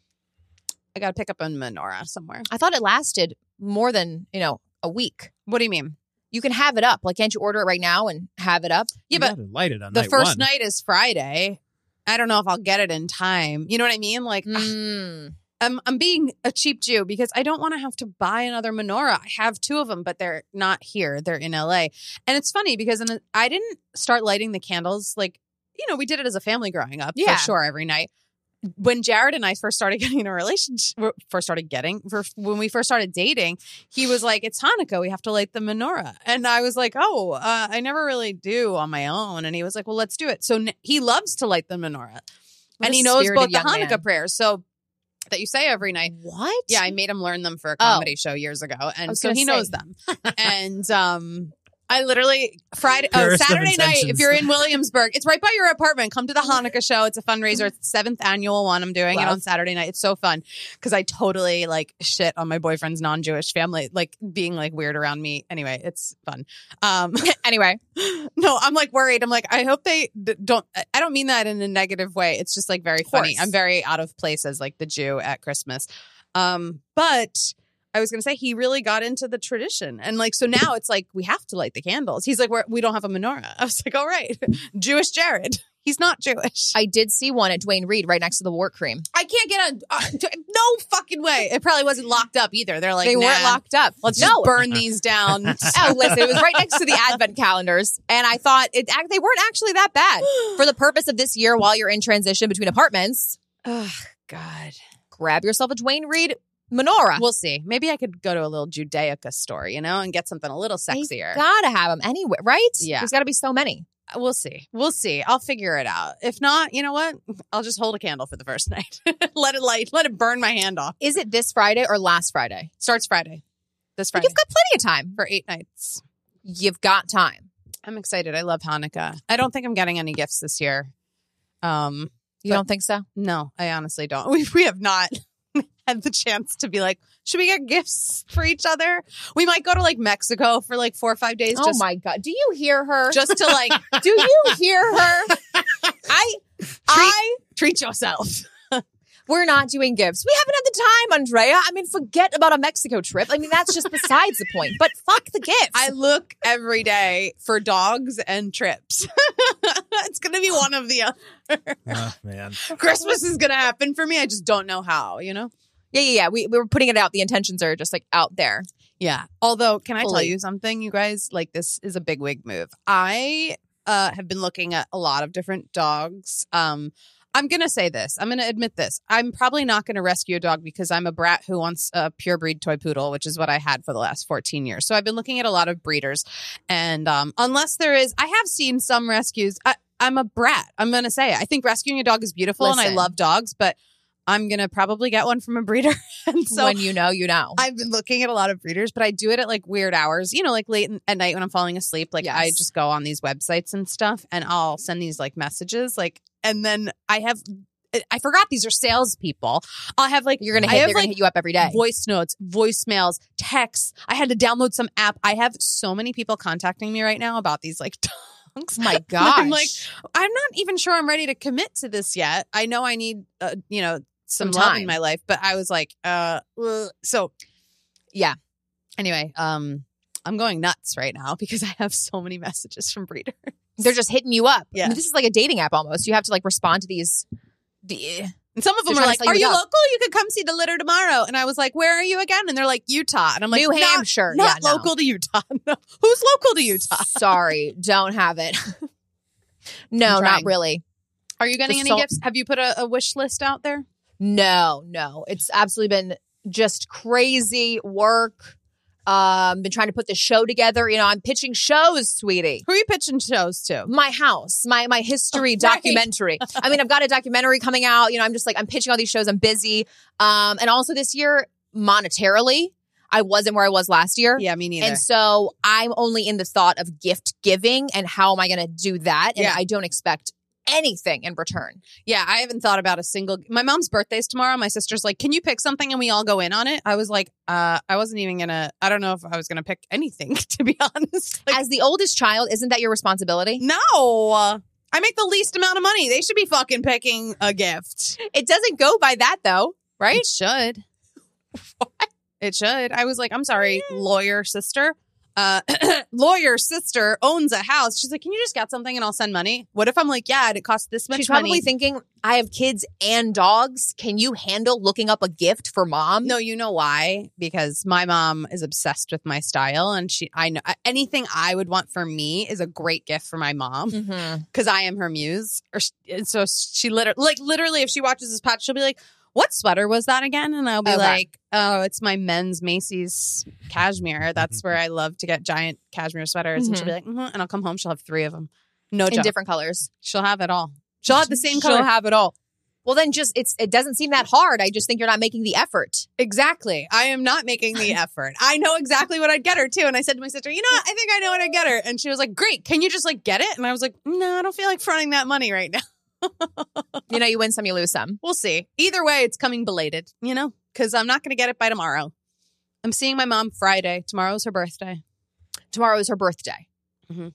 I got to pick up a menorah somewhere. I thought it lasted more than, you know, a week. What do you mean? You can have it up. Like, can't you order it right now and have it up? Yeah, You but gotta light it on the night first one. night is Friday. I don't know if I'll get it in time. You know what I mean? Like, Mm. I'm I'm being a cheap Jew because I don't want to have to buy another menorah. I have two of them, but they're not here. They're in L A. And it's funny because in the, I didn't start lighting the candles like, you know, we did it as a family growing up Yeah. for sure every night. When Jared and I first started getting in a relationship, first started getting, for, when we first started dating, he was like, it's Hanukkah. We have to light the menorah. And I was like, oh, uh, I never really do on my own. And he was like, well, let's do it. So n- he loves to light the menorah. What and a he knows spirited both the young Hanukkah man. prayers. So that you say every night. What? Yeah, I made him learn them for a Oh. comedy show years ago, I and was so gonna he say. knows them. And um, I literally Friday, oh Purest of Saturday night. If intentions. you're in Williamsburg, it's right by your apartment. Come to the Hanukkah show. It's a fundraiser. It's the seventh annual one. I'm doing it Love. on Saturday night. It's so fun because I totally like shit on my boyfriend's non-Jewish family, like being like weird around me. Anyway, it's fun. Um, Anyway, no, I'm like worried. I'm like, I hope they d- don't. I don't mean that in a negative way. It's just like very funny. course. I'm very out of place as like the Jew at Christmas. Um, but I was going to say he really got into the tradition. And like, so now it's like, we have to light the candles. He's like, We're, we don't have a menorah. I was like, all right, Jewish Jared. He's not Jewish. I, I did see one at Dwayne Reed right next to the wort cream. I can't get a, uh, t- no fucking way. It probably wasn't locked up either. They're like, They weren't nah, locked up. Let's no. just burn these down. Oh, listen, it was right next to the advent calendars. And I thought it act- they weren't actually that bad. For the purpose of this year, while you're in transition between apartments, Oh, God. grab yourself a Dwayne Reed menorah. We'll see. Maybe I could go to a little Judaica store, you know, and get something a little sexier. Gotta have them anyway, right? Yeah. There's gotta be so many. We'll see. We'll see. I'll figure it out. If not, you know what? I'll just hold a candle for the first night. Let it light. Let it burn my hand off. Is it this Friday or last Friday? Starts Friday. This But Friday you've got plenty of time. for eight nights. You've got time. I'm excited. I love Hanukkah. I don't think I'm getting any gifts this year. Um, You But- don't think so? no, I honestly don't. We we have not had the chance to be like, should we get gifts for each other? We might go to like Mexico for like four or five days. Oh just, my God. Do you hear her? just to like Do you hear her? I, I, treat yourself. we're not doing gifts. We haven't had the time, Andrea. I mean, forget about a Mexico trip. I mean, that's just besides the point. But fuck the gifts. I look every day for dogs and trips. It's going to be one of the other. Oh, man. Christmas is going to happen for me. I just don't know how, you know? yeah, yeah, yeah. We, we were putting it out. The intentions are just like out there. Yeah. Although, can I tell Fully. you something, you guys? Like, this is a big wig move. I uh, have been looking at a lot of different dogs. Um, I'm going to say this. I'm going to admit this. I'm probably not going to rescue a dog because I'm a brat who wants a pure breed toy poodle, which is what I had for the last fourteen years. So I've been looking at a lot of breeders. And um, unless there is, I have seen some rescues. I, I'm a brat. I'm going to say it. I think rescuing a dog is beautiful and I Listen. love dogs, but I'm going to probably get one from a breeder. And so when you know, you know. I've been looking at a lot of breeders, but I do it at like weird hours, you know, like late in, at night when I'm falling asleep. Like Yes. I just go on these websites and stuff and I'll send these like messages, like, and then I have I forgot these are salespeople. I'll have like You're gonna I hit. have They're gonna like hit you up every day. voice notes, voicemails, texts. I had to download some app. I have so many people contacting me right now about these like tongues. Oh my gosh. I'm like, I'm not even sure I'm ready to commit to this yet. I know I need, uh, you know, some, Some love time. in my life, but I was like, uh, ugh. so Yeah. Anyway, um, I'm going nuts right now because I have so many messages from breeders. They're just hitting you up. Yeah. I mean, this is like a dating app almost. You have to like respond to these. The, And some of them They're are trying like, to sell "Are you you a dog." local? You could come see the litter tomorrow." And I was like, "Where are you again?" And they're like, "Utah." And I'm like, New "Not- Hampshire. not Yeah, no. local to Utah. No. Who's local to Utah?" Sorry, don't have it. No, I'm not trying. really. Are you getting The any sol- gifts? Have you put a, a wish list out there? No, no. It's absolutely been just crazy work. Um, been trying to put the show together. You know, I'm pitching shows, sweetie. Who are you pitching shows to? My house, my my history Oh, right. documentary. I mean, I've got a documentary coming out. You know, I'm just like I'm pitching all these shows. I'm busy. Um, and also this year, monetarily, I wasn't where I was last year. Yeah, me neither. And so I'm only in the thought of gift giving and how am I going to do that? And Yeah. I don't expect anything in return. Yeah, I haven't thought about a single. My mom's birthday's tomorrow. My sister's like, "Can you pick something and we all go in on it?" I was like, uh, I wasn't even gonna. I don't know if I was gonna pick anything, to be honest. Like, As the oldest child, isn't that your responsibility? no, I make the least amount of money. They should be fucking picking a gift. It doesn't go by that though, right? It should. It should. I was like, I'm sorry, lawyer sister. Uh, lawyer sister owns a house. She's like, "Can you just get something and I'll send money?" What if I'm like, "Yeah, it costs this much She's probably money." thinking, I have kids and dogs. Can you handle looking up a gift for mom? No, you know why? Because my mom is obsessed with my style, and she, I know anything I would want for me is a great gift for my mom Mm-hmm. because I am her muse. Or she, and so she literally, like literally, if she watches this podcast, she'll be like, "What sweater was that again?" And I'll be Okay. like, "Oh, it's my men's Macy's cashmere. That's where I love to get giant cashmere sweaters." And she'll be like, mm-hmm. and I'll come home. She'll have three of them. No In joke. different colors. She'll have it all. She'll have the same She'll color. have it all. Well, then just it's it doesn't seem that hard. I just think you're not making the effort. Exactly. I am not making the effort. I know exactly what I'd get her too. And I said to my sister, "You know what? I think I know what I'd get her." And she was like, "Great. Can you just like get it?" And I was like, "No, I don't feel like fronting that money right now." You know, you win some, you lose some. We'll see. Either way, it's coming belated, you know, because I'm not going to get it by tomorrow. I'm seeing my mom Friday. Tomorrow's her birthday. Tomorrow is her birthday. Mhm.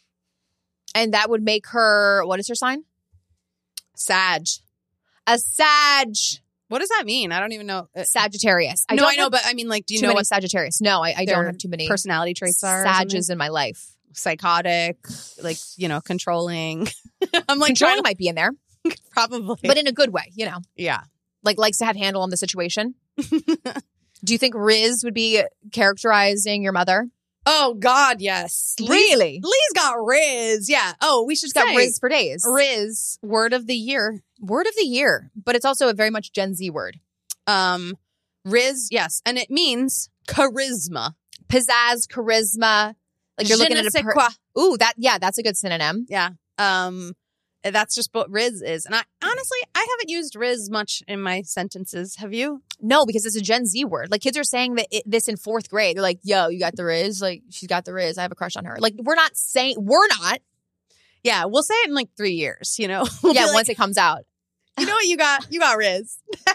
And that would make her, what is her sign? Sag. A Sag. What does that mean? I don't even know. Uh, Sagittarius. no, don't I know, have but I mean, like, do you too know many what Sagittarius. No, I, I their don't have too many personality traits are? or something? Sages in my life. Psychotic, like, you know, controlling. I'm like, Controlling trying might be in there, to, probably. but in a good way, you know, yeah. like likes to have handle on the situation. Do you think Riz would be characterizing your mother? Oh, God, yes. Lee's- Really? Lee's got Riz. Yeah. Oh, we should She's got say Riz for days. Riz, word of the year. Word of the year, but it's also a very much Gen Z word. Um, Riz, yes. And it means charisma. Pizzazz, charisma. Like you're Je looking ne at a sais per- quoi. Ooh, that yeah, that's a good synonym. Yeah. Um, that's just what Riz is. And I honestly, I haven't used Riz much in my sentences. Have you? No, because it's a Gen Z word. Like kids are saying that it, this in fourth grade. They're like, "Yo, you got the Riz? Like she's got the Riz. I have a crush on her." Like we're not saying we're not. Yeah. We'll say it in like three years, you know? We'll Yeah, be like, once it comes out. you know what you got? You got Riz.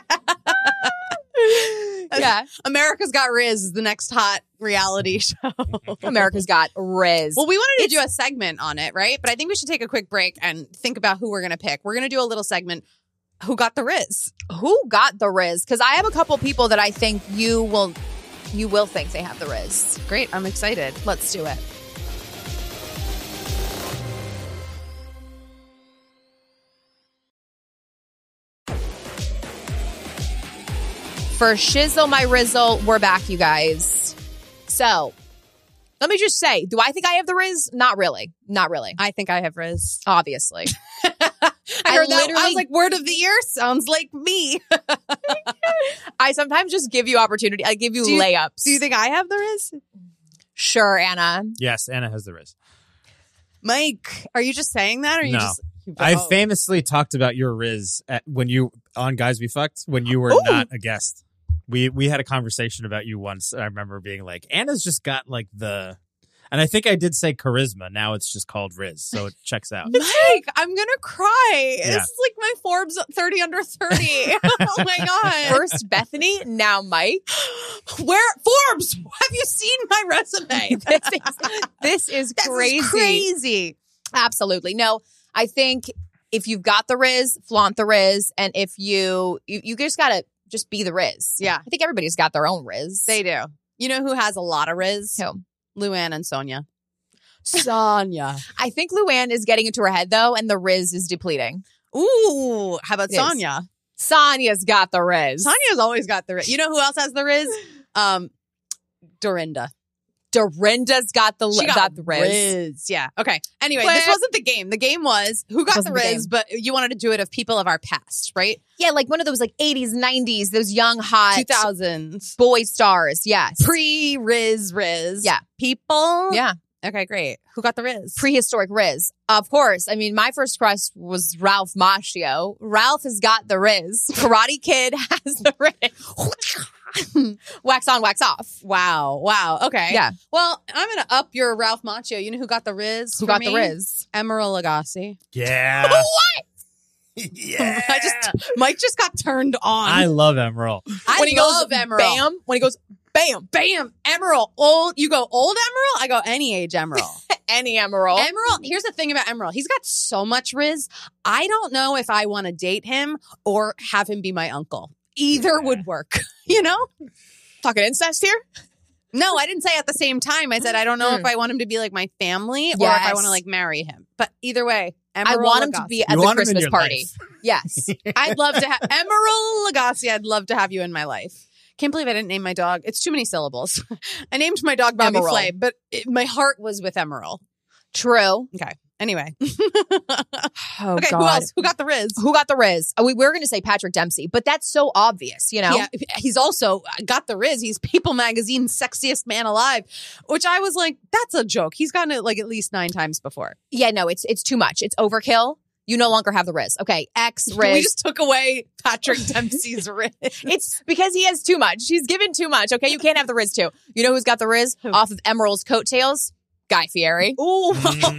Yeah, America's Got Riz is the next hot reality show. America's got Riz. Well, we wanted to do a segment on it, right? But I think we should take a quick break and think about who we're going to pick. We're going to do a little segment. Who got the Riz? Who got the Riz? Because I have a couple people that I think you will, you will think they have the Riz. Great. I'm excited. Let's do it. For Shizzle My Rizzle, we're back, you guys. So, let me just say, do I think I have the Riz? Not really. Not really. I think I have Riz. Obviously. I I heard that. I literally- was like, word of the year sounds like me. I sometimes just give you opportunity. I give you, Do you- layups. Do you think I have the Riz? Sure, Anna. Yes, Anna has the Riz. Mike, are you just saying that? Or are you No. just. I Oh. famously talked about your Riz at, when you on Guys We Fucked when you were Ooh. not a guest. We we had a conversation about you once. And I remember being like, Anna's just got like the. And I think I did say charisma. Now it's just called Riz, so it checks out. Mike, I'm gonna cry. Yeah. This is like my Forbes thirty under thirty. Oh my god. First Bethany, now Mike. Where Forbes? Have you seen my resume? This is, this is This crazy. is crazy. Absolutely. No, I think if you've got the Riz, flaunt the Riz. And if you, you, you just got to just be the Riz. Yeah. I think everybody's got their own Riz. They do. You know who has a lot of Riz? Who? Luann and Sonia. Sonia. I think Luann is getting into her head, though, and the Riz is depleting. Ooh, how about It is. Sonia? Sonya's got the Riz. Sonia's always got the Riz. You know who else has the Riz? Um, Dorinda. Dorinda's got the, She got, got the Riz. Riz. Yeah. Okay. Anyway, But- this wasn't the game. The game was who got the Wasn't the Riz, game. but you wanted to do it of people of our past, right? Yeah, like one of those like eighties, nineties, those young, hot two thousands. boy stars. Yes. Pre-Riz Riz. Yeah. People. yeah. Okay, great. Who got the Riz? Prehistoric Riz. Of course. I mean, my first crush was Ralph Macchio. Ralph has got the Riz. Karate Kid has the Riz. Wax on, wax off. Wow. Wow. Okay. Yeah. Well, I'm going to up your Ralph Macchio. You know who got the Riz? Who for got me? the Riz? Emerald Lagasse. Yeah. What? Yeah. I just, Mike just got turned on. I love Emerald. I when he love goes Emerald. bam, when he goes bam, Bam. Emerald. Old. You go old Emerald. I go any age Emerald. any emerald. Emerald. Here's the thing about Emerald. He's got so much Riz. I don't know if I want to date him or have him be my uncle. Either would work. You know? Talking incest here? No, I didn't say at the same time. I said I don't know Mm. if I want him to be like my family or if Yes. I want to like marry him. But either way, I Emerald want him to Lagasse. be at You the want him in Christmas your party. life. Yes. I'd love to have Emerald Lagasse. I'd love to have you in my life. Can't believe I didn't name my dog. It's too many syllables. I named my dog Bobby Emerald. Flay, but it, my heart was with Emerald. True. Okay. Anyway. Oh, Okay. God. Who else? Who got the Riz? Who got the Riz? Oh, we were going to say Patrick Dempsey, but that's so obvious, you know? Yeah, he's also got the Riz. He's People Magazine's sexiest man alive, which I was like, that's a joke. He's gotten it like at least nine times before. Yeah, no, it's it's too much. It's overkill. You no longer have the Riz. Okay, X Riz. We just took away Patrick Dempsey's Riz. It's because he has too much. He's given too much. Okay, you can't have the Riz too. You know who's got the Riz Who? off of Emerald's coattails? Guy Fieri. Ooh.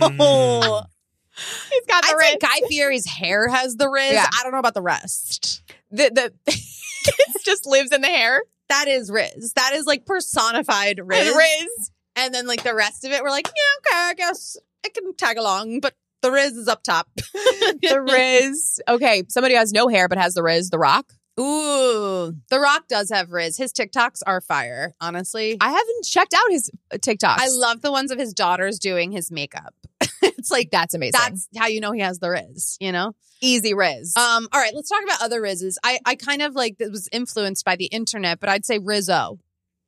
Mm. He's got the I'd Riz. say Guy Fieri's hair has the Riz. Yeah. I don't know about the rest. The the it just lives in the hair. That is Riz. That is like personified Riz. Riz. And then like the rest of it, we're like, yeah, okay, I guess I can tag along, but the Riz is up top. The Riz. Okay, somebody who has no hair but has the Riz. The Rock. Ooh, The Rock does have Riz. His TikToks are fire, honestly. I haven't checked out his uh, TikToks. I love the ones of his daughters doing his makeup. It's like that's amazing. that's how you know he has the Riz, you know? easy Riz. Um, all right, let's talk about other Rizzes. I, I kind of like it was influenced by the internet, but I'd say Rizzo.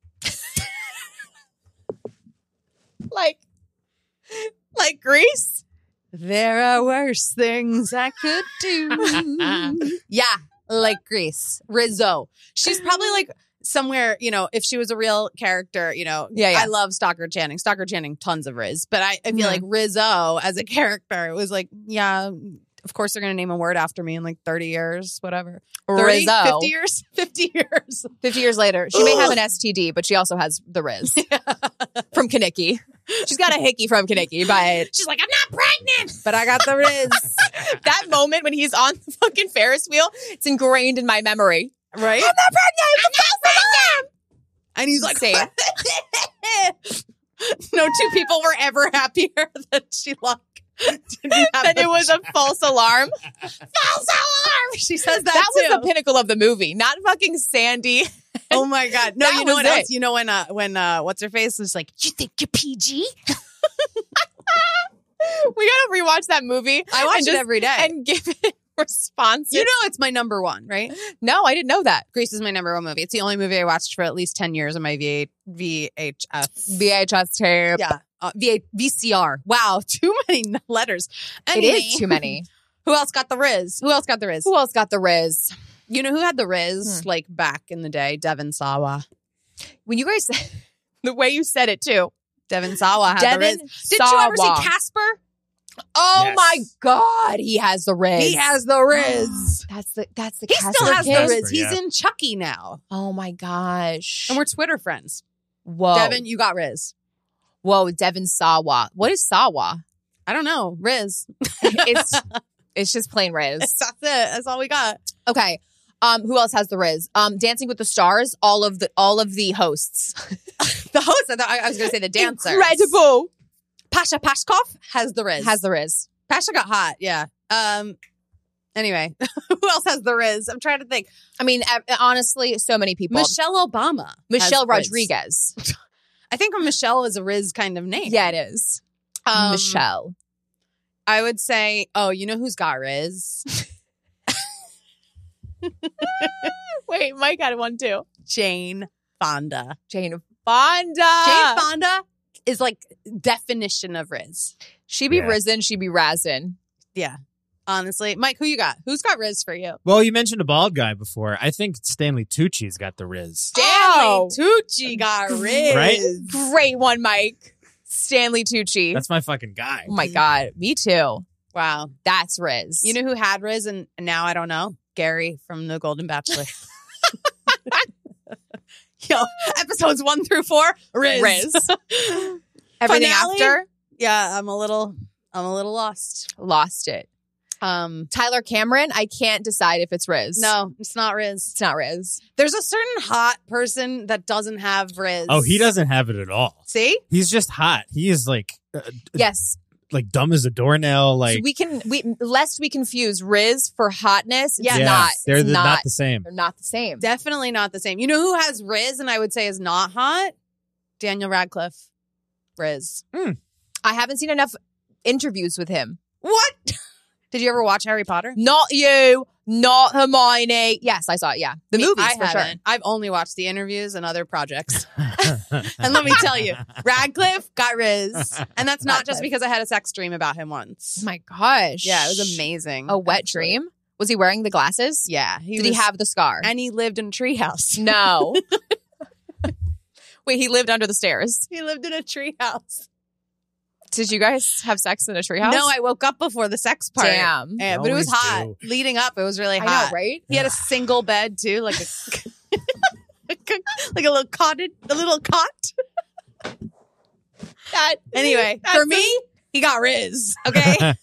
like, like Grease. There are worse things I could do. Yeah, like Grease. Rizzo. She's probably like somewhere, you know, if she was a real character, you know, Yeah, yeah. I love Stalker Channing. Stalker Channing, tons of Riz. But I, I feel Mhm. like Rizzo as a character, it was like, yeah, of course they're going to name a word after me in like thirty years, whatever. thirty, Rizzo. fifty years? fifty years. fifty years later, she may have an S T D, but she also has the Riz from Kanicki. She's got a hickey from Kanicki, but She's like, I'm not pregnant, but I got the Riz. that moment when he's on the fucking Ferris wheel, it's ingrained in my memory. Right? I'm not pregnant. I'm not pregnant. And he's like, Same. no two people were ever happier than she like didn't have Then the it was a false alarm. false alarm. She says that, That was too. the pinnacle of the movie, not fucking Sandy. Oh my god! No, That you know was what it. else? You know when uh, when uh, what's her face was like, you think you're P G? We gotta rewatch that movie. I watch and it just- every day. and give it responses. You know it's my number one, right? no, I didn't know that. Grease is my number one movie. It's the only movie I watched for at least ten years on my V H S. V H S tape. Yeah, uh, V C R. Wow, too many letters. Anyway, It is too many. Who else got the Riz? Who else got the Riz? Who else got the Riz? You know who had the Riz Hmm. like back in the day? Devin Sawa. When you guys, the way you said it too. Devin Sawa had Devin the Riz. Did you ever Sawa. see Casper? Oh Yes. my God, he has the Riz. He has the Riz. That's the that's the. He Casper still has kid. the Riz. Casper, He's yeah. in Chucky now. Oh my gosh. And we're Twitter friends. Whoa. Devin, you got Riz. Whoa, Devin Sawa. What is Sawa? I don't know. Riz. It's it's just plain Riz. That's it. That's all we got. Okay. Um, who else has the Riz? Um, Dancing with the Stars. All of the all of the hosts. The host. I, thought, I was going to say the dancer. Incredible. Pasha Pashkov has the Riz. Has the Riz. Pasha got hot. Yeah. Um. Anyway, who else has the Riz? I'm trying to think. I mean, uh, honestly, so many people. Michelle Obama. Michelle has Riz. Rodriguez. I think Michelle is a Riz kind of name. Yeah, it is. Um, Michelle. I would say, oh, you know who's got Riz? Wait, Mike had one too. Jane Fonda. Jane Fonda. Jane Fonda is like definition of Riz. She be Yeah. risen, she be razzing. Yeah. Honestly. Mike, who you got? Who's got Riz for you? Well, you mentioned a bald guy before. I think Stanley Tucci's got the Riz. Stanley Oh. Tucci got Riz. Right? Great one, Mike. Stanley Tucci. That's my fucking guy. Oh my God. Me too. Wow. That's Riz. You know who had Riz and now I don't know? Gary from The Golden Bachelor. Yo, episodes one through four, Riz. Riz. Everything Finale? after, Yeah, I'm a little, I'm a little lost. lost it. Um, Tyler Cameron, I can't decide if it's Riz. no, it's not Riz. It's not Riz. There's a certain hot person that doesn't have Riz. Oh, he doesn't have it at all. See? He's just hot. He is like, uh, Yes. like dumb as a doornail. Like, so we can, we lest we confuse Riz for hotness. It's Yeah. yeah, not. they're it's the, not, not the same. They're not the same. Definitely not the same. You know who has Riz and I would say is not hot? Daniel Radcliffe. Riz. I haven't seen enough interviews with him. What? Did you ever watch Harry Potter? Not you, not Hermione. Yes, I saw it. Yeah, the Me- movies I for sure. haven't. I've only watched the interviews and other projects. And let me tell you, Radcliffe got Riz. And that's not just because I had a sex dream about him once. Oh my gosh. Yeah, it was amazing. A wet actually. dream? Was he wearing the glasses? Yeah. He Did he was- have the scar? And he lived in a treehouse. No. Wait, he lived under the stairs. He lived in a treehouse. Did you guys have sex in a treehouse? No, I woke up before the sex part. Damn. Yeah, You but it was always hot. do. Leading up, it was really I hot. know, right? He had a single bed too, like a like a little cottage, a little cot. That, Anyway, that's for me, some- he got Riz. Okay. that's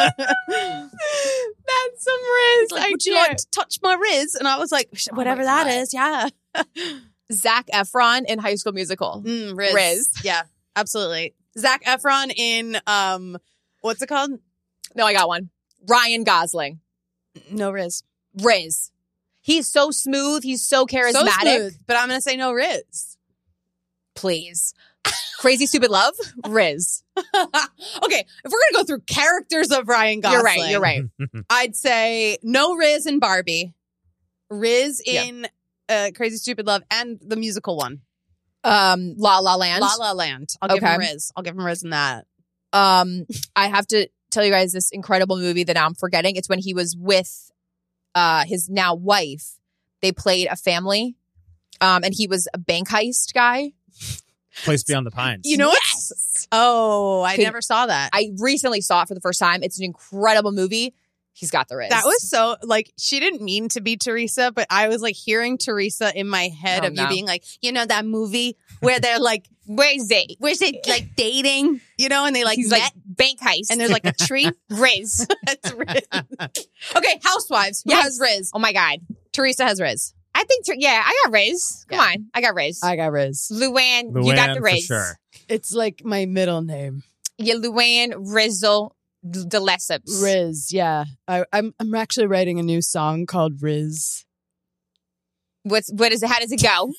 some Riz. Like, I would you can't. like to touch my Riz? And I was like, Oh whatever my that God. is, yeah. Zac Efron in High School Musical. Mm, Riz. Riz. Yeah, absolutely. Zac Efron in um, what's it called? No, I got one. Ryan Gosling. No Riz. Riz. He's so smooth. He's so charismatic. So smooth, but I'm gonna say no Riz. Please. Crazy Stupid Love? Riz. Okay, if we're gonna go through characters of Ryan Gosling, You're right. You're right. I'd say no Riz in Barbie, Riz Yeah. in uh, Crazy Stupid Love, and the musical one, Um, La La Land. La La Land. I'll give Okay. him Riz. I'll give him Riz in that. Um, I have to tell you guys this incredible movie that now I'm forgetting. It's when he was with uh his now wife. They played a family. Um, and he was a bank heist guy. Place Beyond the Pines. You know what? Yes! Oh, I Could- never saw that. I recently saw it for the first time. It's an incredible movie. He's got the Riz. That was so like she didn't mean to be Teresa, but I was like hearing Teresa in my head Oh, of no. you being like, you know, that movie where they're like, where's it? where's it like dating, you know, and they like He's met like bank heist. and there's like a tree. Riz. That's Riz. Okay, Housewives. Who Yes. has Riz? Oh my God. Teresa has Riz. I think, Ter- yeah, I got Riz. Come on. I got Riz. got Riz. Luann, Luann, you got the for Riz. sure. It's like my middle name. Yeah, Luann Rizzle de Lesseps. Riz, yeah. I, I'm I'm actually writing a new song called Riz. What's, what is it? How does it go?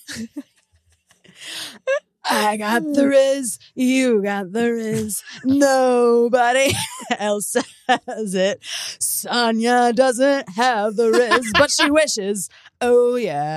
I got the Riz, you got the Riz, nobody else has it. Sonia doesn't have the Riz, but she wishes. Oh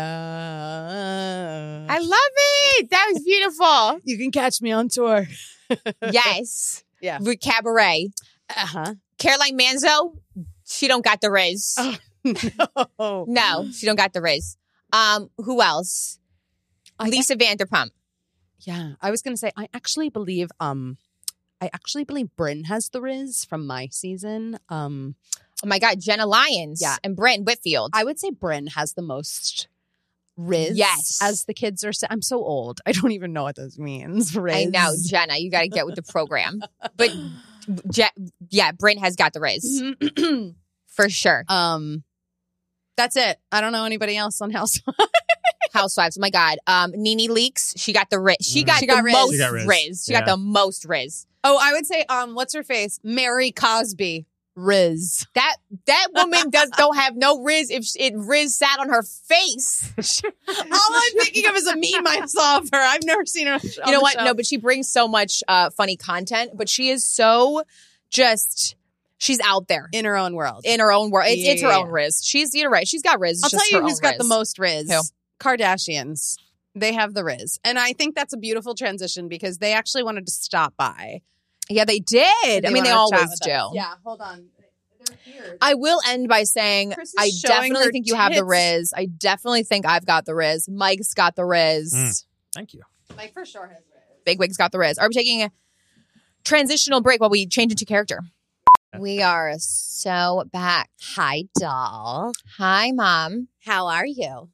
yeah. I love it. That was beautiful. You can catch me on tour. Yes. Yeah. With Cabaret. Uh-huh. Caroline Manzo, she don't got the Riz. Oh. No. No, she don't got the Riz. Um, who else? I- Lisa Vanderpump. Yeah, I was gonna say I actually believe um I actually believe Bryn has the Riz from my season. Um Oh my God, Jenna Lyons. Yeah. And Brent Whitfield. I would say Bryn has the most Riz. Yes. As the kids are saying. I'm so old. I don't even know what this means. Riz. I know, Jenna, you got to get with the program. But Je- yeah, Bryn has got the Riz for sure. um, that's it. I don't know anybody else on Housewives. Housewives. Oh my God. Um, Nene Leakes. She got the Riz. She got She the got Riz. most She got Riz. Riz. She Yeah. got the most Riz. Oh, I would say, um, what's her face? Mary Cosby. Riz. That that woman does don't have no Riz if she, it Riz sat on her face. All I'm thinking of is a meme I saw of her. I've never seen her. You know what? No, but she brings so much uh, funny content. But she is so just. She's out there in her own world. in her own world. It's, Yeah, it's her yeah, own Riz. She's you're right. She's got Riz. It's I'll just tell you her who's own got Riz. the most Riz. Who? Kardashians. They have the Riz. And I think that's a beautiful transition because they actually wanted to stop by. Yeah, they did. I mean, they wanted to chat always with do. us. Yeah, hold on. They're here. I will end by saying Chris is I showing definitely her think you have the tits. Riz. I definitely think I've got the Riz. Mike's got the Riz. Mm. Thank you. Mike for sure has Riz. Big Wig's got the Riz. Are we taking a transitional break while we change into character? We are so back. Hi, doll. Hi, Mom. How are you?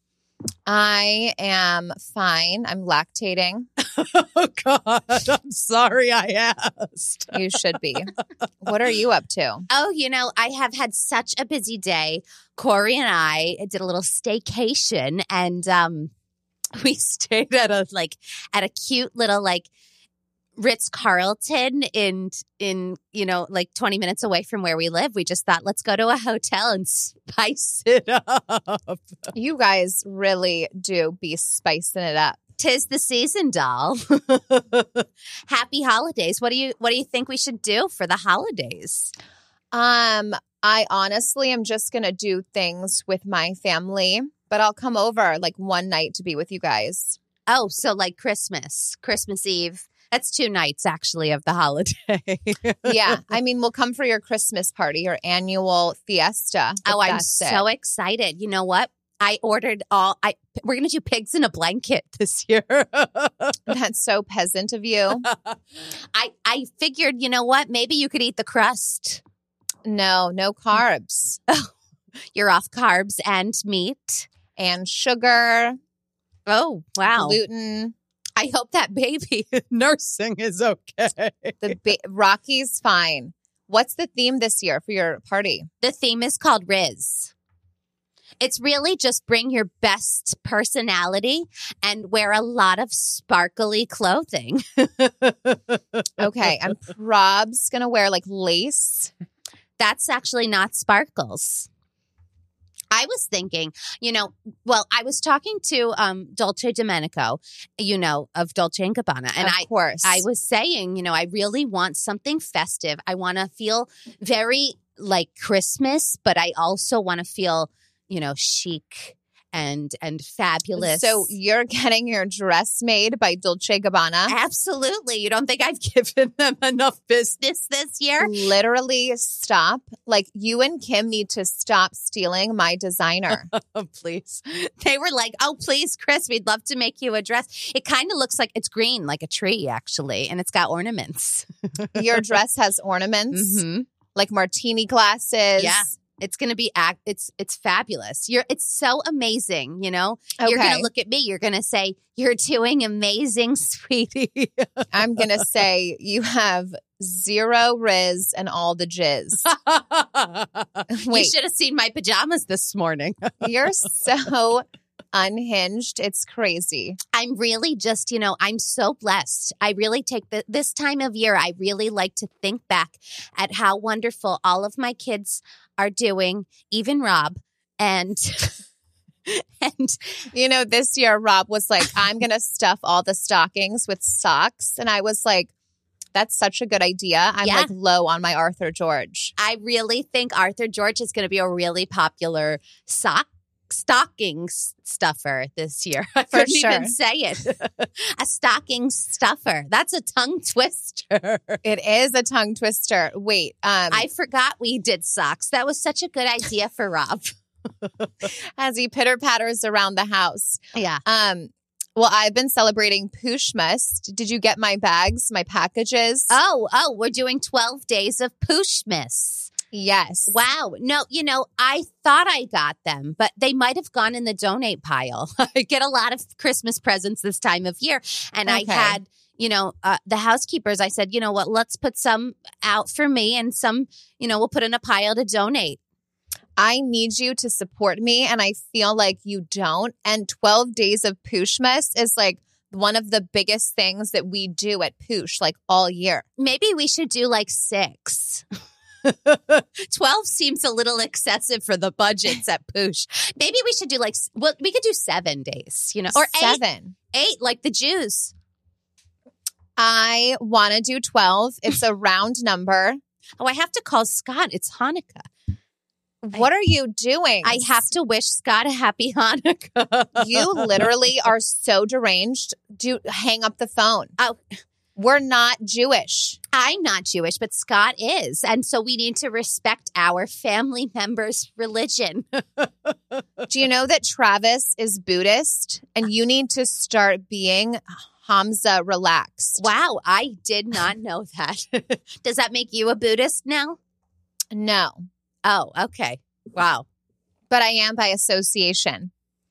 I am fine. I'm lactating. Oh, God. I'm sorry I asked. You should be. What are you up to? Oh, you know, I have had such a busy day. Corey and I did a little staycation, and um, we stayed at a like at a cute little like Ritz Carlton in in you know like twenty minutes away from where we live. We just thought, let's go to a hotel and spice it up. You guys really do be spicing it up. Tis the season, doll. Happy holidays. What do you what do you think we should do for the holidays? Um, I honestly am just gonna do things with my family, but I'll come over like one night to be with you guys. Oh, so like Christmas, Christmas Eve. That's two nights actually of the holiday. Yeah, I mean, we'll come for your Christmas party, your annual fiesta. if Oh, I'm that's so it. excited. You know what? I ordered all I we're going to do pigs in a blanket this year. That's so peasant of you. I I figured, you know what? Maybe you could eat the crust. No, no carbs You're off carbs and meat. and sugar, Oh, wow. gluten. I hope that baby Nursing is okay. The ba- Rocky's fine. What's the theme this year for your party? the theme is called Riz. It's really just bring your best personality and wear a lot of sparkly clothing. Okay, I'm prob's gonna wear like lace. That's actually not sparkles. I was thinking, you know, well, I was talking to um, Dolce Domenico, you know, of Dolce and Gabbana, and of I course, I was saying, you know, I really want something festive. I want to feel very like Christmas, but I also want to feel, you know, chic and and fabulous. So you're getting your dress made by Dolce Gabbana. Absolutely. You don't think I've given them enough business this year? Literally stop. Like you and Kim need to stop stealing my designer. Oh, please. They were like, oh, please, Chris, we'd love to make you a dress. It kind of looks like it's green, like a tree, actually, and it's got ornaments. Your dress has ornaments, Mm-hmm. like martini glasses. Yeah. It's going to be act. It's it's fabulous. You're. It's so amazing. You know. You're going Okay. to look at me. You're going to say, "You're doing amazing, sweetie." I'm going to say you have zero Riz and all the jizz. You Wait, should have seen my pajamas this morning. you're so unhinged. It's crazy. I'm really just, you know, I'm so blessed. I really take the, this time of year. I really like to think back at how wonderful all of my kids are doing, even Rob, and and You know, this year Rob was like, I'm going to stuff all the stockings with socks. And I was like, that's such a good idea. I'm Yeah. like low on my Arthur George. I really think Arthur George is going to be a really popular sock stocking s- stuffer this year. I For couldn't sure. even say it. A stocking stuffer. That's a tongue twister. It is a tongue twister. Wait, um, I forgot we did socks. That was such a good idea for Rob. as he pitter patters around the house. Yeah. Um, well, I've been celebrating Pushmas. Did you get my bags, my packages? Oh, oh, we're doing twelve days of Pushmas. Yes. Wow. No, you know, I thought I got them, but they might have gone in the donate pile. I get a lot of Christmas presents this time of year. And Okay. I had, you know, uh, the housekeepers, I said, you know what, let's put some out for me and some, you know, we'll put in a pile to donate. I need you to support me, and I feel like you don't. And twelve days of Pooshmas is like one of the biggest things that we do at Poosh, like all year. Maybe we should do like six. twelve seems a little excessive for the budgets at Poosh. Maybe we should do like, well, we could do seven days, you know, or eight, Seven. eight like the Jews. I want to do twelve. It's a round number. Oh, I have to call Scott. It's Hanukkah. What are you doing? I have to wish Scott a happy Hanukkah. You literally are so deranged. Do hang up the phone. Oh. We're not Jewish. I'm not Jewish, but Scott is. And so we need to respect our family members' religion. Do you know that Travis is Buddhist and you need to start being Hamza relaxed? Wow, I did not know that. Does that make you a Buddhist now? No, Oh, okay. Wow. but I am by association.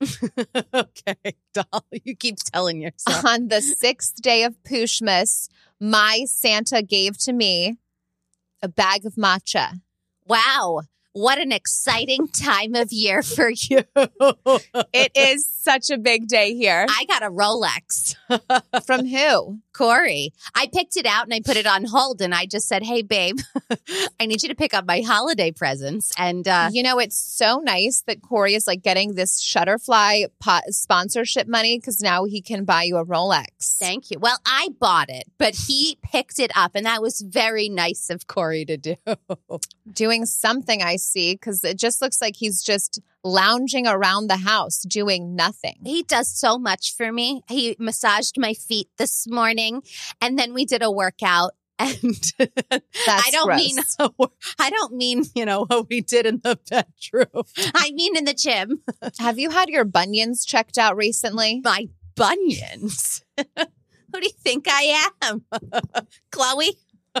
Okay, doll. You keep telling yourself. On the sixth day of Pooshmas, my Santa gave to me a bag of matcha. Wow. What an exciting time of year for you. It is such a big day here. I got a Rolex. From who? Corey. I picked it out and I put it on hold and I just said, hey, babe, I need you to pick up my holiday presents. And uh, You know, it's so nice that Corey is like getting this Shutterfly pot sponsorship money because now he can buy you a Rolex. thank you. Well, I bought it, but he picked it up and that was very nice of Corey to do. Doing something, I see, because it just looks like he's just lounging around the house doing nothing. He does so much for me. He massaged my feet this morning and then we did a workout. And That's I don't gross. mean I don't mean, you know, what we did in the bedroom. I mean in the gym. Have you had your bunions checked out recently? My bunions. Who do you think I am? Chloe?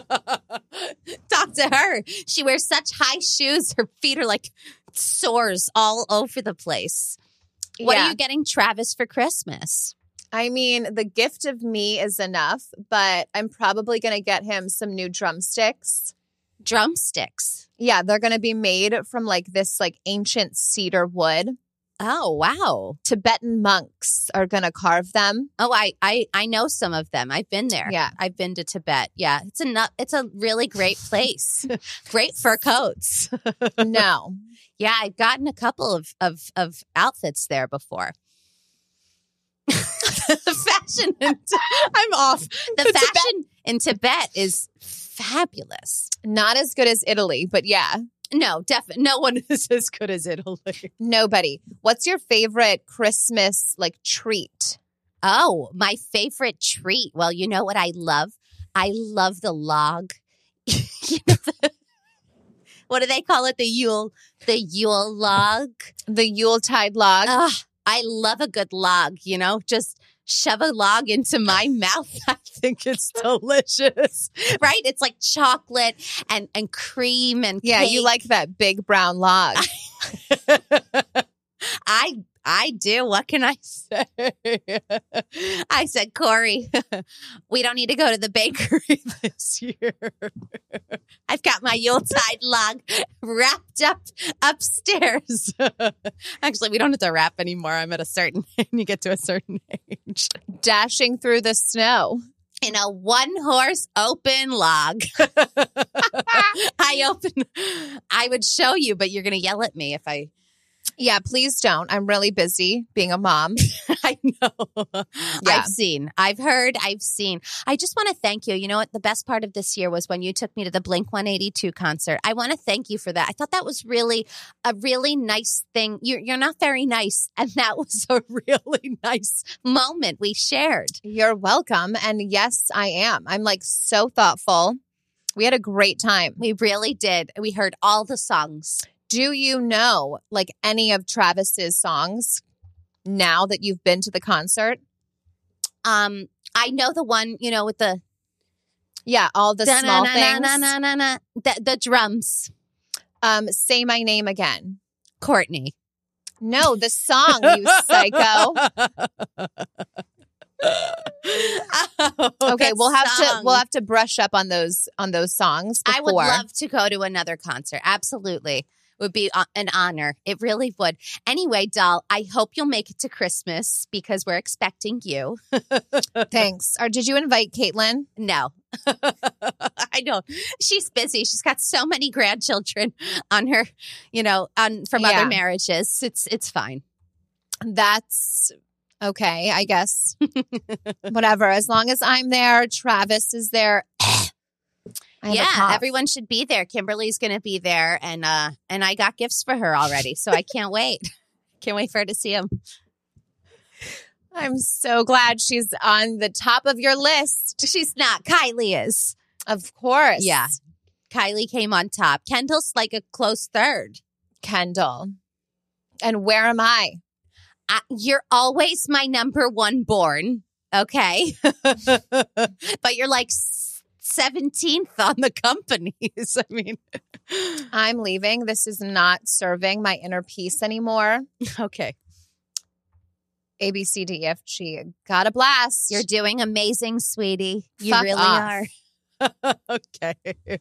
Talk to her. She wears such high shoes. Her feet are like sores all over the place. What Yeah. are you getting Travis for Christmas? I mean, the gift of me is enough, but I'm probably going to get him some new drumsticks. Drumsticks. Yeah, they're going to be made from like this like ancient cedar wood. Oh, wow. Tibetan monks are going to carve them. Oh, I, I I know some of them. I've been there. Yeah. I've been to Tibet. Yeah, it's a nut, it's a really great place. Great fur coats. No. Yeah, I've gotten a couple of of, of outfits there before. The fashion in, I'm off. The, The fashion in Tibet is fabulous. Not as good as Italy, but yeah, No, definitely no one is as good as Italy. nobody. What's your favorite Christmas like treat? Oh, my favorite treat. Well, you know what I love? I love the log. You know the- what do they call it? The Yule, the Yule log. The Yuletide log. Ugh, I love a good log, you know, just shove a log into my mouth. I think it's delicious, right? It's like chocolate and, and cream and yeah, cake. you like that big brown log. I I do. What can I say? I said, Corey, we don't need to go to the bakery this year. I've got my Yuletide log wrapped up upstairs. Actually, we don't have to wrap anymore. I'm at a certain age. You get to a certain age. Dashing through the snow. In a one horse open log. I open, I would show you, but you're going to yell at me if I. Yeah, please don't. I'm really busy being a mom. I know. Yeah. I've seen, I've heard, I've seen. I just want to thank you. You know what? The best part of this year was when you took me to the Blink one eighty-two concert. I want to thank you for that. I thought that was really a really nice thing. You're, you're not very nice. And that was a really nice moment we shared. You're welcome. And yes, I am. I'm like so thoughtful. We had a great time. We really did. We heard all the songs. Do you know like any of Travis's songs now that you've been to the concert? Um, I know the one, you know, with the Yeah, all the small things. Da-na-na-na-na-na-na. The, the drums. Um, say my name again. Courtney. No, the song, you psycho. Oh, Okay, that we'll have to song. we'll have to brush up on those on those songs before. I would love to go to another concert. Absolutely. Would be uh, an honor. It really would. Anyway, doll, I hope you'll make it to Christmas because we're expecting you. Thanks. Or did you invite Caitlin? No. I know. She's busy. She's got so many grandchildren on her, you know, on from Yeah. other marriages. It's it's fine. That's okay, I guess. Whatever. As long as I'm there, Travis is there. I have a Yeah, cough. everyone should be there. Kimberly's going to be there, and uh, and I got gifts for her already, so I can't wait. Can't wait for her to see them. I'm so glad she's on the top of your list. She's not. Kylie is. Of course. Yeah. Kylie came on top. Kendall's like a close third. Kendall. And where am I? I, you're always my number one born, okay? But you're like seventeenth on the companies. I mean, I'm leaving. This is not serving my inner peace anymore. okay. A, B, C, D, E, F, G. Got a blast. You're doing amazing, sweetie. You Fuck really off. are. Okay.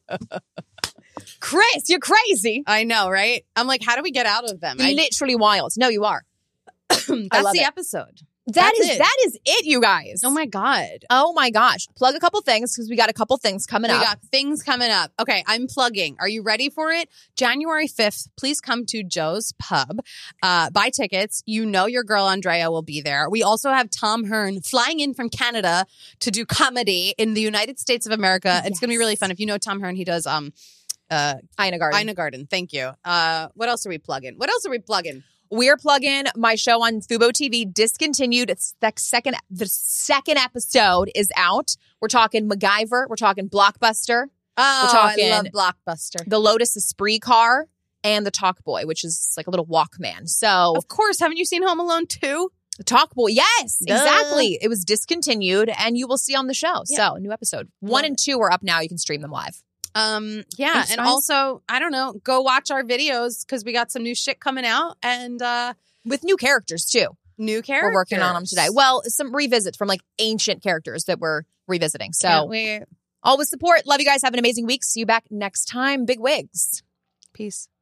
Chris, you're crazy. I know, right? I'm like, how do we get out of them? You're I, literally wild. No, you are. that's love the it. episode. That That's is it. that is it, you guys. Oh my God. Oh my gosh. Plug a couple things because we got a couple things coming We up. got things coming up. Okay, I'm plugging. Are you ready for it? January fifth, please come to Joe's Pub. Uh, buy tickets. You know your girl Andrea will be there. We also have Tom Hearn flying in from Canada to do comedy in the United States of America. It's going to be really fun. If you know Tom Hearn, he does um, uh, Ina Garden. Ina Garden. Thank you. Uh, what else are we plugging? What else are we plugging? We're plugging my show on Fubo T V, Discontinued. It's the second, the second episode is out. We're talking MacGyver. We're talking Blockbuster, Oh, talking- I love Blockbuster. the Lotus Esprit car, and the Talk Boy, which is like a little Walkman. So Of course. Haven't you seen Home Alone two? the Talk Boy, yes, Duh. exactly. It was discontinued, and you will see on the show. Yeah. So a new episode. One Love and two are up now. You can stream them live. Um, yeah. Thanks, and guys. also, I don't know, go watch our videos because we got some new shit coming out and uh With new characters, too. new characters. We're working on them today. Well, some revisits from like ancient characters that we're revisiting. So Can't wait. always support. Love you guys. Have an amazing week. See you back next time. Big wigs. Peace.